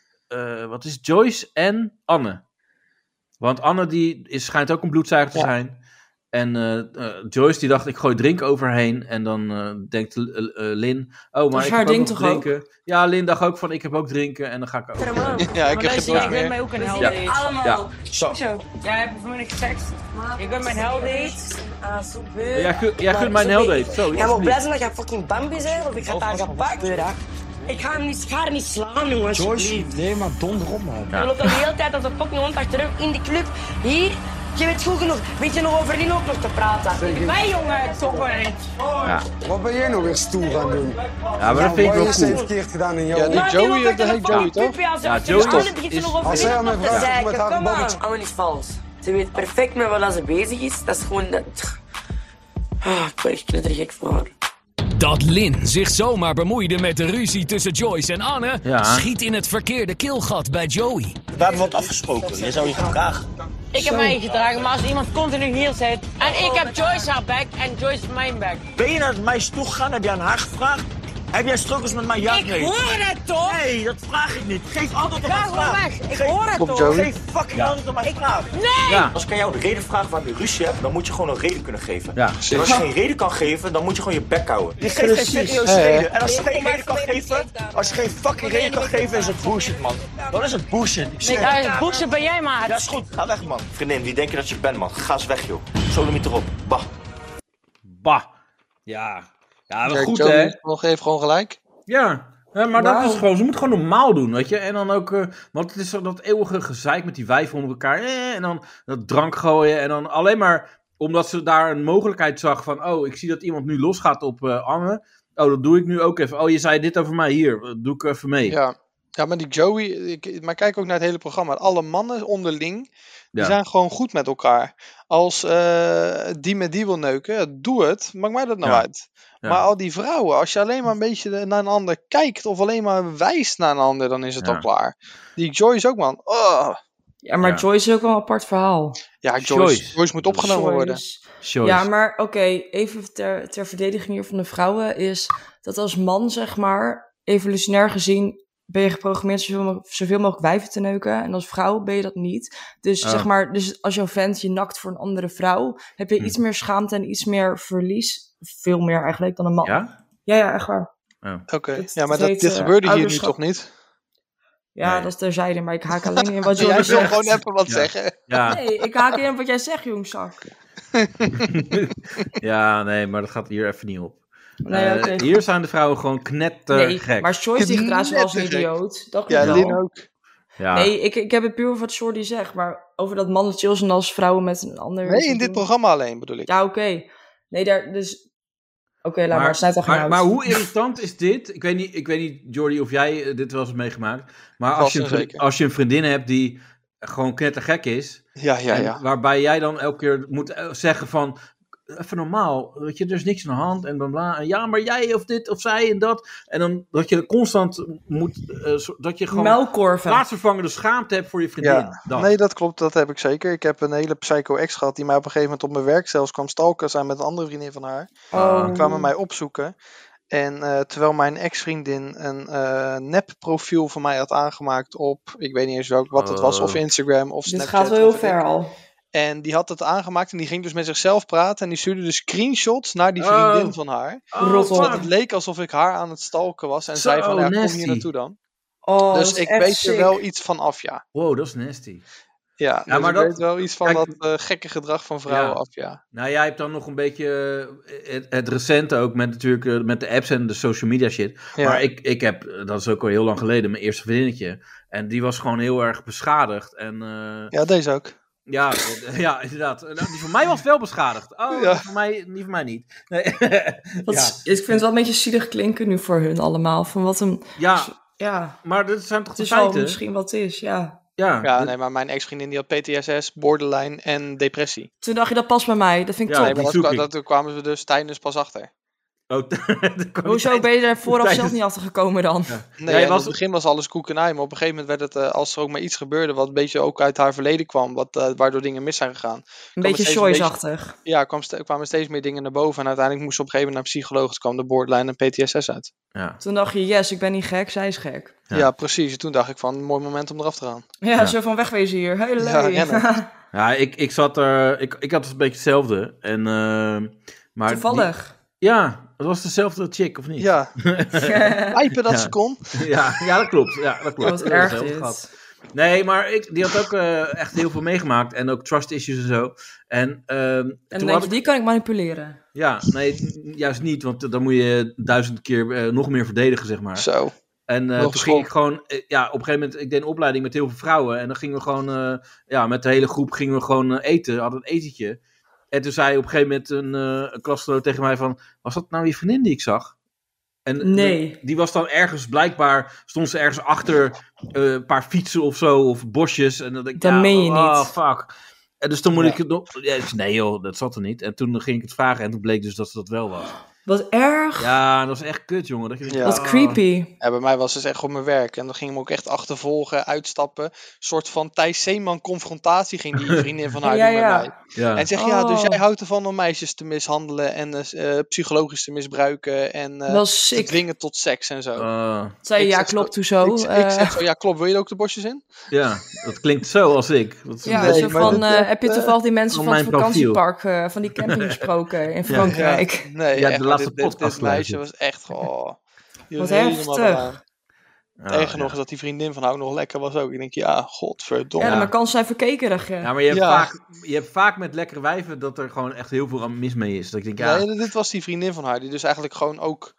eh, wat is het, Joyce en Anne. Want Anne die is, schijnt ook een bloedzuiger te Ja. zijn. En eh, eh, Joyce die dacht, ik gooi drink overheen. En dan eh, denkt eh, eh, Lin, oh, maar is ik haar heb ook ding nog toch ook? drinken. Ja, Lin dacht ook van, ik heb ook drinken. En dan ga ik ook... eh, Ja, ik heb geen dorst Ik ben meer. mij ook een Ja. heldate. Allemaal. Ja. Zo. Jij hebt voor me getekst. Ik ben mijn heldate. Ah, zo beu. Jij gu- jij gunt mij een heldate. Zo, Ja, maar alsjeblieft. blij zijn dat jij fucking Bambi bent, of ik ga daar gepakt. Ik ga hem niet, ik ga haar niet slaan, jongens. Joyce, nee maar donder op man. Je loopt al de hele tijd als een fucking hond achterom in die club. Hier, je weet goed genoeg. Weet je nog over Lin ook nog te praten? Wij, jongen, toch wel niet. Ja. Wat ben jij nou weer stoer aan doen? ja, maar dat vind ik wel Wat is er cool. verkeerd gedaan in Ja, jou? die Maar Joey, loopt dat achter heet een Joey, fucking toch? club, als Ja, je Joey Anne is- begint is- nog over Als Lin zij ook aan nog mij te vraagt om met zeiken. haar Kom babbeltje- aan. Anne is vals. Ze weet perfect met wat ze bezig is. Dat is gewoon... Dat... Ah, ik word echt knettergek voor haar. Dat Lin zich zomaar bemoeide met de ruzie tussen Joyce en Anne, Ja. schiet in het verkeerde keelgat bij Joey. We hebben wat afgesproken. Je zou je gedragen. Ik heb mij gedragen, maar als iemand continu hier zit en ik heb Joyce haar back en Joyce mijn back. Ben je naar mij toe gegaan? Heb je aan haar gevraagd? Heb jij strokers met mij ja Ik hoor het toch? Nee, dat vraag ik niet. Geef antwoord op Ga mijn gewoon vraag. weg. Ik Geef- hoor het Kom, toch? Joey. Geef fucking antwoord op mijn vraag. Nee! Ja. Als ik aan jou de reden vraag waarom je ruzie hebt, dan moet je gewoon een reden kunnen geven. Ja. En als je geen reden kan geven, dan moet je gewoon je bek houden. Je geeft geen Precies. serieuze Ja, ja. reden. En als je geen reden kan geven, als je geen fucking reden kan geven, is het bullshit, man. Dan is het bullshit. Ik Nee, zeg uh, het. boekje ben jij maar. Ja, is goed. Ga weg, man. Vriendin, wie denk je dat je bent, man? Ga eens weg, joh. Solomiet erop. Bah. Bah. Ja. Ja, wel Ja, goed, Joey hè? heeft nog even gewoon gelijk. Ja. Ja, maar dat Wauw. is gewoon, ze moet gewoon normaal doen, weet je. En dan ook, uh, want het is zo dat eeuwige gezeik met die wijven onder elkaar. Eh, en dan dat drank gooien. En dan alleen maar omdat ze daar een mogelijkheid zag van, oh, ik zie dat iemand nu losgaat op uh, Anne. Oh, dat doe ik nu ook even. Oh, je zei dit over mij, hier, dat doe ik even mee. Ja. Ja, maar die Joey, ik, maar kijk ook naar het hele programma. Alle mannen onderling, die Ja. zijn gewoon goed met elkaar. Als uh, die met die wil neuken, doe het. Maakt mij dat nou Ja. uit. Ja. Maar al die vrouwen, als je alleen maar een beetje naar een ander kijkt of alleen maar wijst naar een ander, dan is het Ja. al klaar. Die Joyce ook, man. Oh. Ja, maar Ja. Joyce is ook wel een apart verhaal. Ja, Joyce, Joyce. Joyce moet opgenomen worden. Joyce. Ja, maar oké, okay, even ter, ter verdediging hier van de vrouwen is dat als man, zeg maar, evolutionair gezien ben je geprogrammeerd zoveel mogelijk, zoveel mogelijk wijven te neuken. En als vrouw ben je dat niet. Dus Oh. zeg maar, dus als jouw vent je nakt voor een andere vrouw, heb je Hm. iets meer schaamte en iets meer verlies. Veel meer eigenlijk dan een man. Ja? Ja, ja, echt waar. Oh. Oké, okay. Dat- ja, maar dat dat, heet, dit uh, gebeurde hier nu ouderschap. toch niet? Ja, Nee. dat is terzijde, maar ik haak alleen in wat Jij Joyce wil zegt. gewoon even wat Ja. zeggen. Ja. Nee, ik haak in op wat jij zegt, jongzak. Ja, nee, maar dat gaat hier even niet op. Nee, Uh, oké. hier zijn de vrouwen gewoon knettergek. Nee, maar Joyce die gedraagt zich als een Knettergek. idioot. Dat Ja, klopt wel. Lin ook. Ja. Nee, ik, ik heb het puur over wat Jordi zegt, maar over dat mannen chill zijn als vrouwen met een ander... Nee, in dit programma alleen bedoel ik. Ja, oké. Okay. Nee, daar, dus... Oké, okay, laat maar, maar snijd al geen maar, hout. maar hoe irritant is dit? Ik weet niet, ik weet niet Jordi, of jij uh, dit wel eens hebt meegemaakt. Maar als je, een vriendin, als je een vriendin hebt die gewoon knettergek is... Ja, ja, en ja. waarbij jij dan elke keer moet zeggen van... Even normaal, weet je, er is niks aan de hand en bla bla. En ja, maar jij of dit of zij en dat. En dan dat je constant moet, uh, dat je gewoon Melkkorven. plaatsvervangende schaamte hebt voor je vriendin. Ja. Dat. Nee, dat klopt, dat heb ik zeker. Ik heb een hele psycho-ex gehad die mij op een gegeven moment op mijn werk zelfs kwam stalken samen met een andere vriendin van haar. Oh. Die kwamen mij opzoeken. En uh, terwijl mijn ex-vriendin een uh, nep-profiel van mij had aangemaakt op, ik weet niet eens welk, wat het was, of Instagram of Snapchat. Dit gaat wel heel ver al. En die had het aangemaakt en die ging dus met zichzelf praten. En die stuurde dus screenshots naar die vriendin oh. van haar. Oh, Zodat het leek alsof ik haar aan het stalken was. En Zo, zei van, ja, kom nasty. hier naartoe dan. Oh, dus ik weet sick. er wel iets van af, ja. Wow, dat is nasty. Ja, Ja, dus maar ik dat- weet wel iets van kijk- dat uh, gekke gedrag van vrouwen Ja. af, ja. Nou, jij hebt dan nog een beetje uh, het, het recente ook met natuurlijk uh, met de apps en de social media shit. Ja. Maar ik, ik heb, uh, dat is ook al heel lang geleden, mijn eerste vriendinnetje. En die was gewoon heel erg beschadigd. En uh, Ja, deze ook. ja, uh, ja, inderdaad. Nou, die van mij was wel beschadigd. Oh, Ja. die van mij, die van mij niet. Nee. Wat, ja. Ik vind het wel een beetje zielig klinken nu voor hun allemaal. Van wat een... ja, Ja, maar dat zijn toch het de is wel feiten? misschien wat het is, ja. Ja, Ja, dat- nee, maar mijn ex-vriendin die had P T S S, borderline en depressie. Toen dacht je, dat past bij mij. Dat vind ik Ja, top. Nee, maar die dat, zoek kwa- ik. dat kwamen we dus tijdens pas achter. oh, dat kwam Hoezo niet ben je er vooraf tijdens- zelf niet achter gekomen dan? Nee, Ja, je en was- op het begin was alles koekenij, maar op een gegeven moment werd het, uh, als er ook maar iets gebeurde, wat een beetje ook uit haar verleden kwam, wat, uh, waardoor dingen mis zijn gegaan. Een beetje steeds een choice-achtig. Ja, kwam ste- kwamen steeds meer dingen naar boven en uiteindelijk moest ze op een gegeven moment naar psycholoog, dus kwam de borderline en P T S S uit. Ja. Toen dacht je, yes, ik ben niet gek, zij is gek. Ja. Ja, precies. En toen dacht ik van, een mooi moment om eraf te gaan. Ja, Ja. zo van wegwezen hier. Hey, Ja, leuk. rennen. Ja, ik, ik zat er, ik, ik had dus een beetje hetzelfde. En, uh, maar Toevallig. die- ja, het was dezelfde chick, of niet? Ja, pijpen dat Ja. ze kon. Ja, ja, dat klopt. Ja, dat klopt. Wat Dat erg hebben we dit. gehad. Nee, maar ik, die had ook uh, echt heel veel meegemaakt. En ook trust issues en zo. En, uh, En toen denk had je, ik, die kan ik manipuleren. ja, nee, n- juist niet. Want dan moet je duizend keer uh, nog meer verdedigen, zeg maar. Zo. En uh, Nog toen school. ging ik gewoon, uh, ja, op een gegeven moment, ik deed een opleiding met heel veel vrouwen. En dan gingen we gewoon, uh, ja, met de hele groep gingen we gewoon uh, eten. Hadden een etentje. En toen zei op een gegeven moment een, uh, een klasgenoot tegen mij van, was dat nou je vriendin die ik zag? En Nee. die, die was dan ergens, blijkbaar stond ze ergens achter uh, een paar fietsen of zo, of bosjes. En dan denk ik, Dat ja, meen je oh, niet. fuck. En dus toen moet Ja. ik het nog, ja, ik zei, nee joh, dat zat er niet. En toen ging ik het vragen en toen bleek dus dat ze dat wel was. Wat erg. Ja, dat was echt kut, jongen. Dat je denkt, Ja. Wat oh. creepy. Ja, bij mij was het echt op mijn werk. En dan ging hem ook echt achtervolgen, uitstappen. Een soort van Thijs Zeeman confrontatie ging die vriendin van haar Ja, doen ja. met mij. Ja. En zeg, ja, dus Oh. jij houdt ervan om meisjes te mishandelen en uh, psychologisch te misbruiken en uh, Wel te sick. dwingen tot seks en zo. Uh, Zei je, Ik ja, zeg klopt, zo- hoezo? Ik, ik Eh, zeg zo, ja klopt, wil je er ook de bosjes in? ja, dat klinkt zo als ik. Dat is Ja, een Nee, zo maar van, dit, eh, eh, heb je toevallig die mensen van van het mijn profiel. vakantiepark, eh, van die camping gesproken in Frankrijk? Nee, Ja, echt, de maar laatste dit, dit, dit podcast meisje geluisterd. was echt, oh, die was Wat helemaal heftig. banaan. Ja, Het erge ja. nog is dat die vriendin van haar ook nog lekker was ook. Ik denk, ja, godverdomme. Ja, Ja. maar kans zijn verkekerig. Ja. Ja, maar je hebt, Ja. vaak, je hebt vaak met lekkere wijven dat er gewoon echt heel veel aan mis mee is. Dat ik denk, ja, Nee, dit was die vriendin van haar, die dus eigenlijk gewoon ook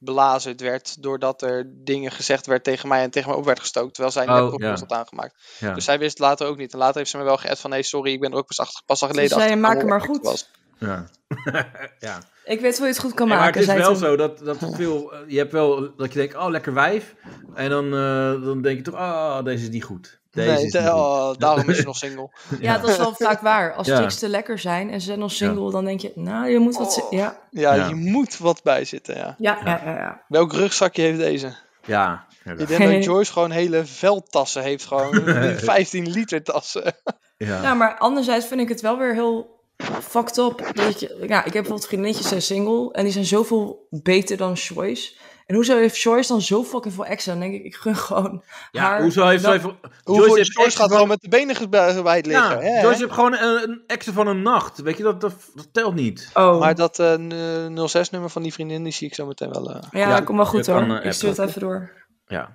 belazerd werd doordat er dingen gezegd werd tegen mij en tegen mij op werd gestookt, terwijl zij Oh, net profiels ja. had aangemaakt. Ja. Dus zij wist het later ook niet. En later heeft ze me wel geëd van, nee, sorry, ik ben er ook pas, achter, pas al geleden Ze zei, achter maak hem gekomen maar wat goed. het was. Ja. ja. Ik weet hoe je het goed kan Nee, maar maken. het is zei wel toen. zo dat, dat veel... uh, je hebt wel dat je denkt, oh, lekker wijf. En dan, uh, dan denk je toch, oh, deze is niet goed. Deze Nee, is de- niet goed. oh, daarom is ze nog single. Ja, dat is wel vaak waar. Als Ja. chicks te lekker zijn en ze zijn nog single, dan denk je, nou, je moet wat... zi- Ja. Ja, Ja. je moet wat bij zitten, ja. Ja, ja, ja, ja. Welk rugzakje heeft deze? Ja. Ik denk dat Joyce gewoon hele veldtassen heeft, gewoon vijftien liter tassen. Ja. Ja, maar anderzijds vind ik het wel weer heel fucked up. Dat je, ja, ik heb bijvoorbeeld vriendinnetjes die zijn single en die zijn zoveel beter dan Joyce. En hoezo heeft Joyce dan zo fucking veel extra? Dan denk ik, ik gun gewoon Ja, haar... hoezo heeft dat- zij... Joyce Hoeveel heeft Joyce extra gaat van- gewoon met de benen gewijd liggen. Ja, hè, Joyce hè? heeft gewoon een, een extra van een nacht. Weet je, dat, dat, dat telt niet. Oh, Maar dat eh, nul zes nummer van die vriendin, die zie ik zo meteen wel. eh. ja, Ja, dat komt wel goed je hoor. kan, eh, ik stuur het appen. even door. Ja.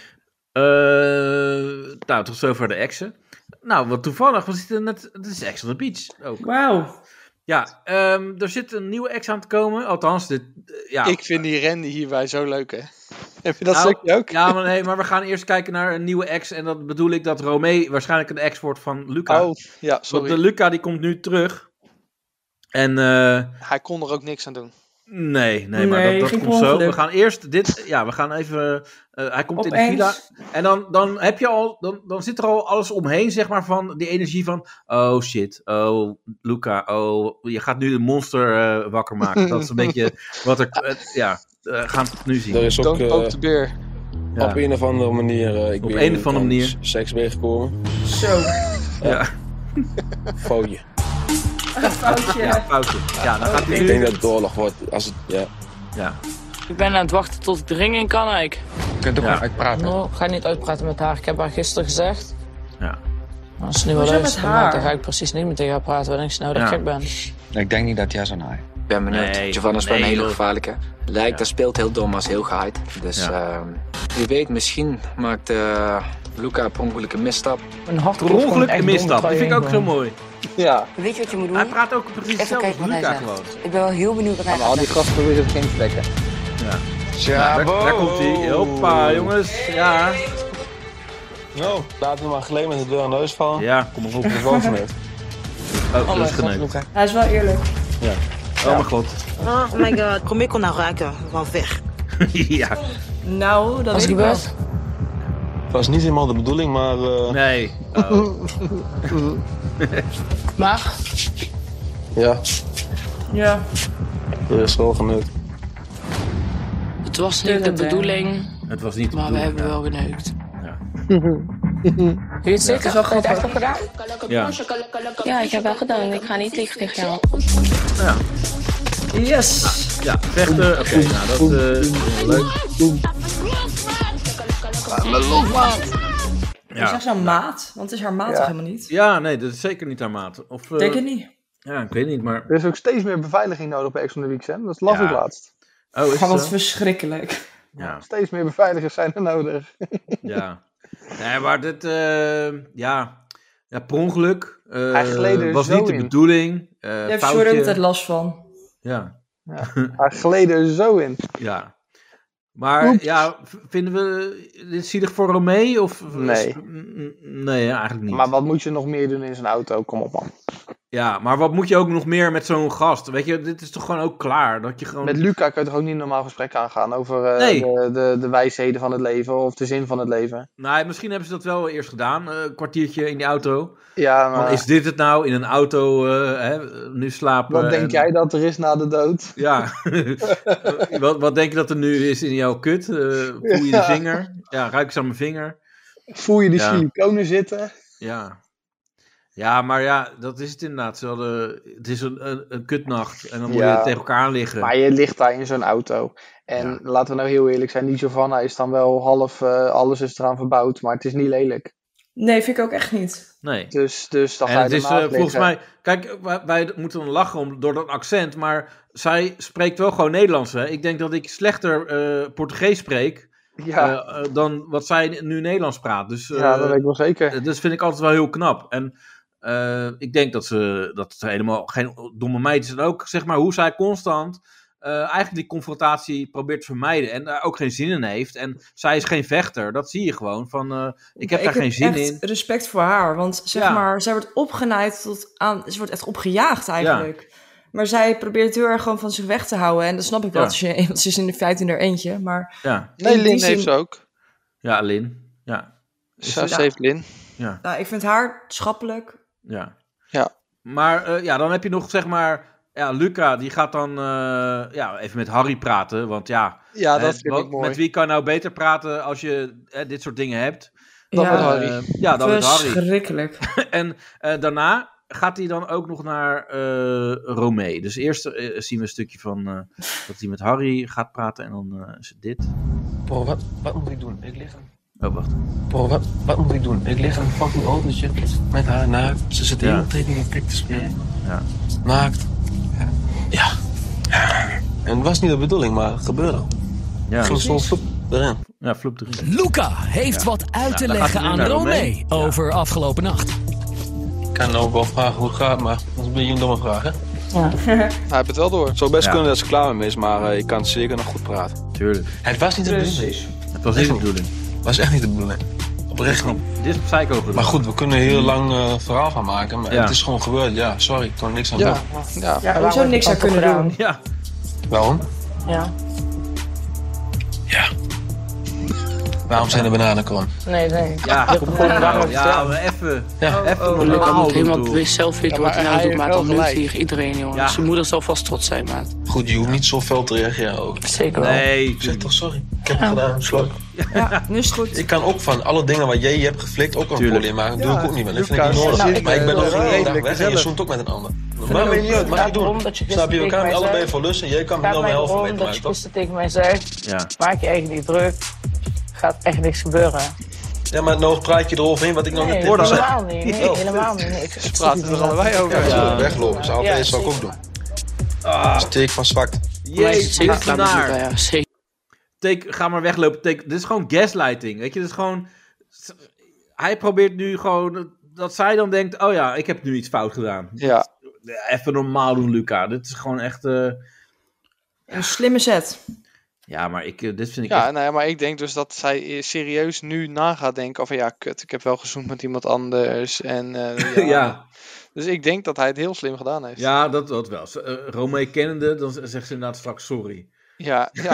Uh, nou, tot zover de exen. Nou, wat toevallig was het net... Het is Ex on the Beach ook. Wauw. Ja, um, er zit een nieuwe ex aan te komen. Althans, dit... uh, ja. Ik vind die Randy hierbij zo leuk, hè? Heb je dat Nou, stukje ook? Ja, maar nee, maar we gaan eerst kijken naar een nieuwe ex. En dat bedoel ik dat Romee waarschijnlijk een ex wordt van Luca. Oh, ja, sorry. Want de Luca die komt nu terug. En uh, Hij kon er ook niks aan doen. nee, nee, maar Nee, dat, geen dat komt zo. ongeluk. We gaan eerst dit, ja, we gaan even, uh, hij komt in de Opeens. villa. En dan, dan heb je al, dan, dan zit er al alles omheen, zeg maar, van die energie van, oh shit, oh Luca, oh, je gaat nu een monster uh, wakker maken. Dat is een beetje wat er, uh, ja, uh, gaan we het nu zien. Er is ook Don't poke uh, the beer. Ja. op een of andere manier, uh, ik Op weet een niet, of andere aan manier. seks meegekomen. Zo. Ja, Foutje. Een foutje. ja, foutje. Ja, dan gaat hij Ik nu, denk dat het oorlog wordt. Als het, ja. ja. Ik ben aan het wachten tot ik erin kan, Ike. Je kunt ook Ja. gewoon uitpraten. Nou, ik ga niet uitpraten met haar. Ik heb haar gisteren gezegd. Ja. Maar als ze nu wel Hoezo met luistert, haar? dan ga ik precies niet meer tegen haar praten. Dan denk ze nou dat Ja. ik gek ben. Ik denk niet dat jij zo naai. Ik ben benieuwd. Nee, Giovanna is wel een nee, hele joh. gevaarlijke. Lijkt, Ja. dat speelt heel dom, als heel gehyped. Dus Ja. ehm, wie weet, misschien maakt uh, Luca per ongeluk een misstap. Een hart Per ongeluk een misstap. Dat vind ik ook zo mooi. Ja. Weet je wat je moet doen? Hij praat ook precies Even hetzelfde kijken als wat hij Luca zegt. gewoon. Ik ben wel heel benieuwd wat hij Maar al gaat die zeggen. gasten proberen geen vlekken. Ja. Ja, daar, daar komt hij. Hoppa, jongens. Ja. Nou, laten we maar gelijk met de deur aan de huis vallen. Ja, kom maar op. De vrouw van het. Oh, dat is geneukt. Hij is wel eerlijk. Ja. Oh mijn god. Oh my god, kom ik kon nou raken. Gewoon weg. Ja. Nou, dat Als weet ik ik wel. gebeurt. Het was niet helemaal de bedoeling, maar... Uh, Nee. Oh. Maar, ja, Ja. er is wel geneukt. het was niet de bedoeling, Het was niet de maar we bedoeling, hebben ja. wel geneukt. Ja. Heb je het zeker? is wel Heb je het echt grappig. op gedaan? Ja. Ja, ik heb wel gedaan. Ik ga niet liegen tegen jou. Ja. Yes. Ja, vechten. Oké, okay, nou dat uh, is wel leuk. Ja. Is dat zo'n maat? Want het is haar maat Ja. toch helemaal niet? Ja, nee, dat is zeker niet haar maat. Of, uh, Denk het niet. Ja, ik weet niet, maar... Er is ook steeds meer beveiliging nodig bij Ex on the Beach, hè? Dat las Ja. ik laatst. Oh, is Oh, wat het zo? verschrikkelijk. Ja. Steeds meer beveiligers zijn er nodig. Ja. Nee, maar dit, uh, ja, ja, per ongeluk. Uh, Hij gleed er was zo niet de in. bedoeling. Uh, Je hebt foutje. Jordan altijd last van. Ja. Ja. Hij gleed er zo in. Ja. Maar Oeps. ja, v- vinden we dit zielig voor Romee? Of, Nee. N- Nee, eigenlijk niet. Maar wat moet je nog meer doen in zijn auto? Kom op, man. Ja, maar wat moet je ook nog meer met zo'n gast? Weet je, dit is toch gewoon ook klaar? Dat je gewoon... Met Luca kun je toch ook niet een normaal gesprek aangaan over uh, Nee. de, de, de wijsheden van het leven of de zin van het leven. Nou, misschien hebben ze dat wel eerst gedaan. uh, Een kwartiertje in die auto. Ja, maar Van, is dit het nou? In een auto uh, hè, nu slapen. wat denk en- jij dat er is na de dood? Ja. wat, wat denk je dat er nu is in jouw kut? Uh, voel je Ja. de vinger? Ja, ruik eens aan mijn vinger. Voel je die Ja. siliconen zitten? Ja. Ja, maar ja, dat is het inderdaad. Ze hadden, het is een, een, een kutnacht en dan moet Ja. je tegen elkaar aan liggen. Maar je ligt daar in zo'n auto. En laten we nou heel eerlijk zijn, die Giovanna is dan wel half, uh, alles is eraan verbouwd, maar het is niet lelijk. Nee, vind ik ook echt niet. Nee. Dus, dus dan En ga je het is ernaast uh, volgens liggen. mij... Kijk, wij, wij moeten dan lachen om, door dat accent, maar zij spreekt wel gewoon Nederlands. Hè? Ik denk dat ik slechter uh, Portugees spreek Ja. uh, uh, dan wat zij nu Nederlands praat. Dus, uh, Ja, dat weet ik wel zeker. Dus vind ik altijd wel heel knap. En uh, ik denk dat ze, dat ze helemaal geen domme meid is. En ook, zeg maar, hoe zij constant uh, eigenlijk die confrontatie probeert te vermijden en daar ook geen zin in heeft. En zij is geen vechter, dat zie je gewoon. Van, uh, ik heb ik daar heb geen zin echt in. respect voor haar, want zeg Ja. maar, zij wordt opgenaaid tot aan, ze wordt echt opgejaagd eigenlijk. Ja. Maar zij probeert het heel erg gewoon van zich weg te houden. En dat snap ik wel, Ja. als je, want ze is in de feite in haar eentje. Maar Ja, Nee, in die Lin zin- heeft ze ook. ja Lin. Ja. Ze ze heeft Lin. Ja. Nou, ik vind haar schappelijk. Ja. Ja. Maar uh, ja, dan heb je nog zeg maar... Ja, Luca, die gaat dan uh, ja, even met Harry praten. Want ja, Ja, dat eh, vind wat- ik mooi. met wie kan je nou beter praten als je eh, dit soort dingen hebt? Dan Ja. met Harry. Uh, ja, dan met Harry. Verschrikkelijk. En uh, daarna gaat hij dan ook nog naar uh, Romee. Dus eerst uh, zien we een stukje van uh, dat hij met Harry gaat praten. En dan uh, is het dit. Bro, wat, wat moet ik doen? Ik lig hem. Oh, wacht. Bro, wat, wat moet ik doen? Ik lig in een fucking autootje met haar naakt. Ze zit de Ja. hele tijd in een klik te spelen. Ja. Naakt. Ja. En het was niet de bedoeling, maar het gebeurde. Ja. Ging zo vloep erin. Ja, vloep erin. Luca heeft Ja. wat uit te Ja, dan gaat leggen hij nu aan naar Romee Romee. over afgelopen nacht. Ik kan ook wel vragen hoe het gaat, maar dat is een beetje een domme vraag, hè? Hij heeft het wel door. Het zou best Ja. kunnen dat ze klaar mee is, maar uh, je kan zeker nog goed praten. Tuurlijk. Het was niet de bedoeling. Het was niet de bedoeling. Het was echt niet de bedoeling. Oprecht niet. Dit is psycho bedoeling. Maar goed, we kunnen er heel lang uh, verhaal van maken. Maar Ja. het is gewoon gebeurd. Ja, sorry, ik kon er niks aan Ja, doen. ja. Ja, we zouden niks aan kunnen doen. Ja. Waarom? Ja. Waarom zijn er bananen kon? Nee, nee. Ja, Je kom hebt gewoon op waarom nou. Ja, vertellen. maar even. Ja. Even oh, normaal Luca moet doen, helemaal toch? weet- zelf weten Ja, wat hij maar nou hij doet, maat. heeft Dan wel neemt gelijk. tegen iedereen, jongen. Ja. Zijn moeder zal vast trots zijn, maat. Goed, je hoeft niet zo fel te reageren ook. Zeker wel. Nee, Zeg toch sorry. Ik heb het gedaan, sloot. Ja, nu is het goed. Ik kan ook van alle dingen wat jij hebt geflikt ook een Tuurlijk. probleem maken. Dat doe ik ook niet, want dat vind ik Lucas, niet nodig. nou, ik maar ik ben ben nog wel geen één dag redelijk weg en je gezellig. zoent ook met een ander. vind Maar het weet niet uit, ook mag je niet. Daarom doen. dat je Snap je, we gisteren gaan tegen mij allebei zei- voor lussen. Jij kan Het me gaat wel mij helpen erom mee, dat maar je toch? gisteren tegen mij zei, Ja. maak je eigen niet druk. Gaat echt niks gebeuren. Ja, maar nou praat je eroverheen wat ik nog Nee, net hoorde. helemaal niet. Nee, Oh. helemaal niet. Nee, ik, ik Ze praten er allebei over. Ja, weglopen. Zou Ja, ik zou ik ook zeker. doen. Ah, Steek van zwakt. jezus, Zeker dit is klaar met Luca, naar. ja. Zeker. Take, ga maar weglopen. Take, dit is gewoon gaslighting. Weet je, dit is gewoon. Hij probeert nu gewoon. Dat zij dan denkt: oh ja, ik heb nu iets fout gedaan. Ja. Even normaal doen, Luca. Dit is gewoon echt. Uh... Een slimme set. Ja, maar ik, uh, dit vind ik. Ja, echt... nou ja, maar ik denk dus dat zij serieus nu na gaat denken van ja, kut, ik heb wel gezoend met iemand anders. En, uh, ja. ja. Dus ik denk dat hij het heel slim gedaan heeft. Ja, dat, dat wel. Uh, Romee kennende, dan zegt ze inderdaad straks sorry. Ja, ja.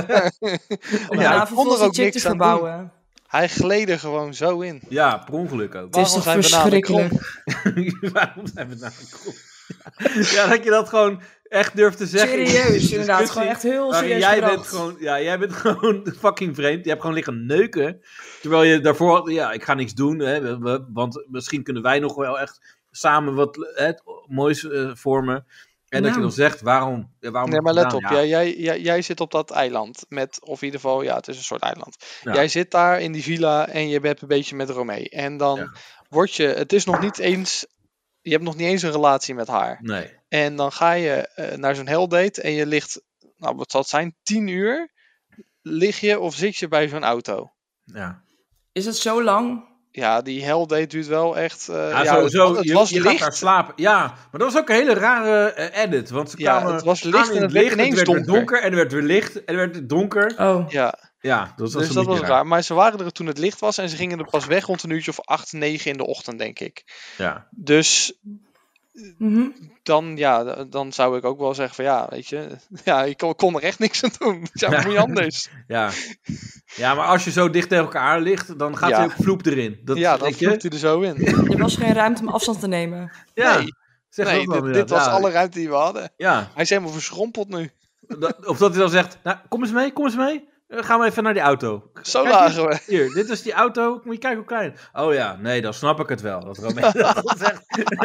Om ja, ja, ik kon er vervolgens ook die chick te niks aan verbouwen. doen. Hij gleed er gewoon zo in. Ja, per ongeluk ook. Het is toch verschrikkelijk. Waarom zijn we nou krom? Ja, dat je dat gewoon echt durft te zeggen. Serieus, inderdaad. Gewoon echt heel serieus jij gebracht. bent gewoon, ja, jij bent gewoon fucking vreemd. Je hebt gewoon liggen neuken. Terwijl je daarvoor had, ja, ik ga niks doen. Hè, we, we, want misschien kunnen wij nog wel echt samen wat hè, moois uh, vormen. En dat Nou. je dan zegt, waarom? Ja, waarom Nee, maar let gedaan? op. Ja. Ja, jij, jij, jij zit op dat eiland. Met, of in ieder geval, ja, het is een soort eiland. Ja. Jij zit daar in die villa en je bent een beetje met Romee. En dan Ja. word je, het is nog niet eens, je hebt nog niet eens een relatie met haar. Nee. En dan ga je uh, naar zo'n heldate en je ligt, nou wat zal het zijn, tien uur lig je of zit je bij zo'n auto. Ja. Is het zo lang? Ja, die heldate duurt wel echt... Uh, Ja, ja, sowieso, het, het je, was je licht. gaat daar slapen. Ja, maar dat was ook een hele rare uh, edit. Want ze Ja, kwamen het was aan licht in en het werd licht, ineens het werd weer donker. donker. En er werd weer licht en er werd weer donker. Oh. Ja, Ja, dat was dus een dat beetje was raar. Maar ze waren er toen het licht was en ze gingen er pas weg rond een uurtje of acht, negen in de ochtend, denk ik. Ja. Dus Mm-hmm. dan, ja, dan zou ik ook wel zeggen van ja, weet je, ja, ik kon, kon er echt niks aan doen. Ja, Ja. moet je anders. Ja. Ja, maar als je zo dicht tegen elkaar ligt, dan gaat Ja. hij ook vloep erin. Dat, Ja, dan weet je? vloept hij er zo in. Er was geen ruimte om afstand te nemen. Ja, Nee, zeg nee dat dan dit, weer. dit was Ja. alle ruimte die we hadden. Ja, Hij is helemaal verschrompeld nu. dat, of dat hij dan zegt, nou, kom eens mee, kom eens mee. Uh, gaan we even naar die auto. Zo Kijk, lagen we. Hier, dit is die auto. Moet je kijken hoe klein. Oh ja, nee, dan snap ik het wel. Dat Romee dat zegt.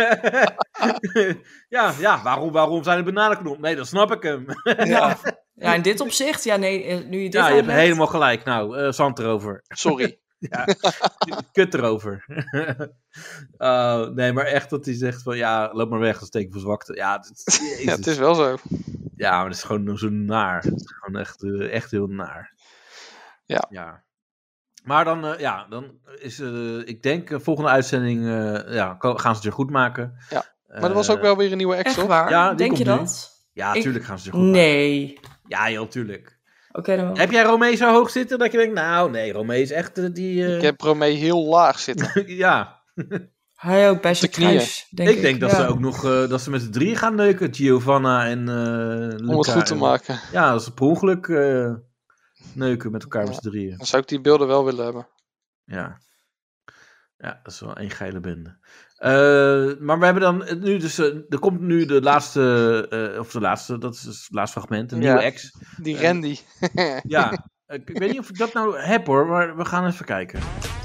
ja, ja waarom, waarom zijn er bananenknop? Nee, dan snap ik hem. Ja. Ja, in dit opzicht, ja nee, eh, nu je dit Ja, je hebt uitlegt. helemaal gelijk. Nou, uh, zand erover. Sorry. Ja, kut erover. uh, nee, maar echt dat hij zegt van ja, loop maar weg, dat teken voor zwakte. Ja, het, Ja, het is wel zo. ja, maar het is gewoon zo naar. Het is gewoon echt, uh, echt heel naar. Ja. ja. Maar dan, uh, ja, dan is, uh, ik denk, uh, volgende uitzending, uh, ja, gaan ze het weer goed maken. Ja, maar er was ook wel weer een nieuwe ex, Echt toch? waar? Ja, die Denk je komt nu. dat? Ja, Ik- tuurlijk gaan ze zich goed Nee. maken. Ja, heel tuurlijk. Oké, dan wel. Heb jij Romee zo hoog zitten dat je denkt, nou nee, Romee is echt uh, die... Uh... Ik heb Romee heel laag zitten. ja. Hij ook bij zijn kruis, denk ik. Ik denk dat ja. ze ook nog, uh, dat ze met z'n drieën gaan neuken, Giovanna en uh, Luca. Om het goed te en, maken. Ja, dat ze per ongeluk uh, neuken met elkaar ja, met z'n drieën. Dan zou ik die beelden wel willen hebben. Ja. Ja, dat is wel één geile bende. Uh, maar we hebben dan nu dus, uh, er komt nu de laatste, uh, of de laatste, dat is het laatste fragment, een ja, nieuwe ex. Die Randy. Uh, ja, ik, ik weet niet of ik dat nou heb hoor, maar we gaan even kijken.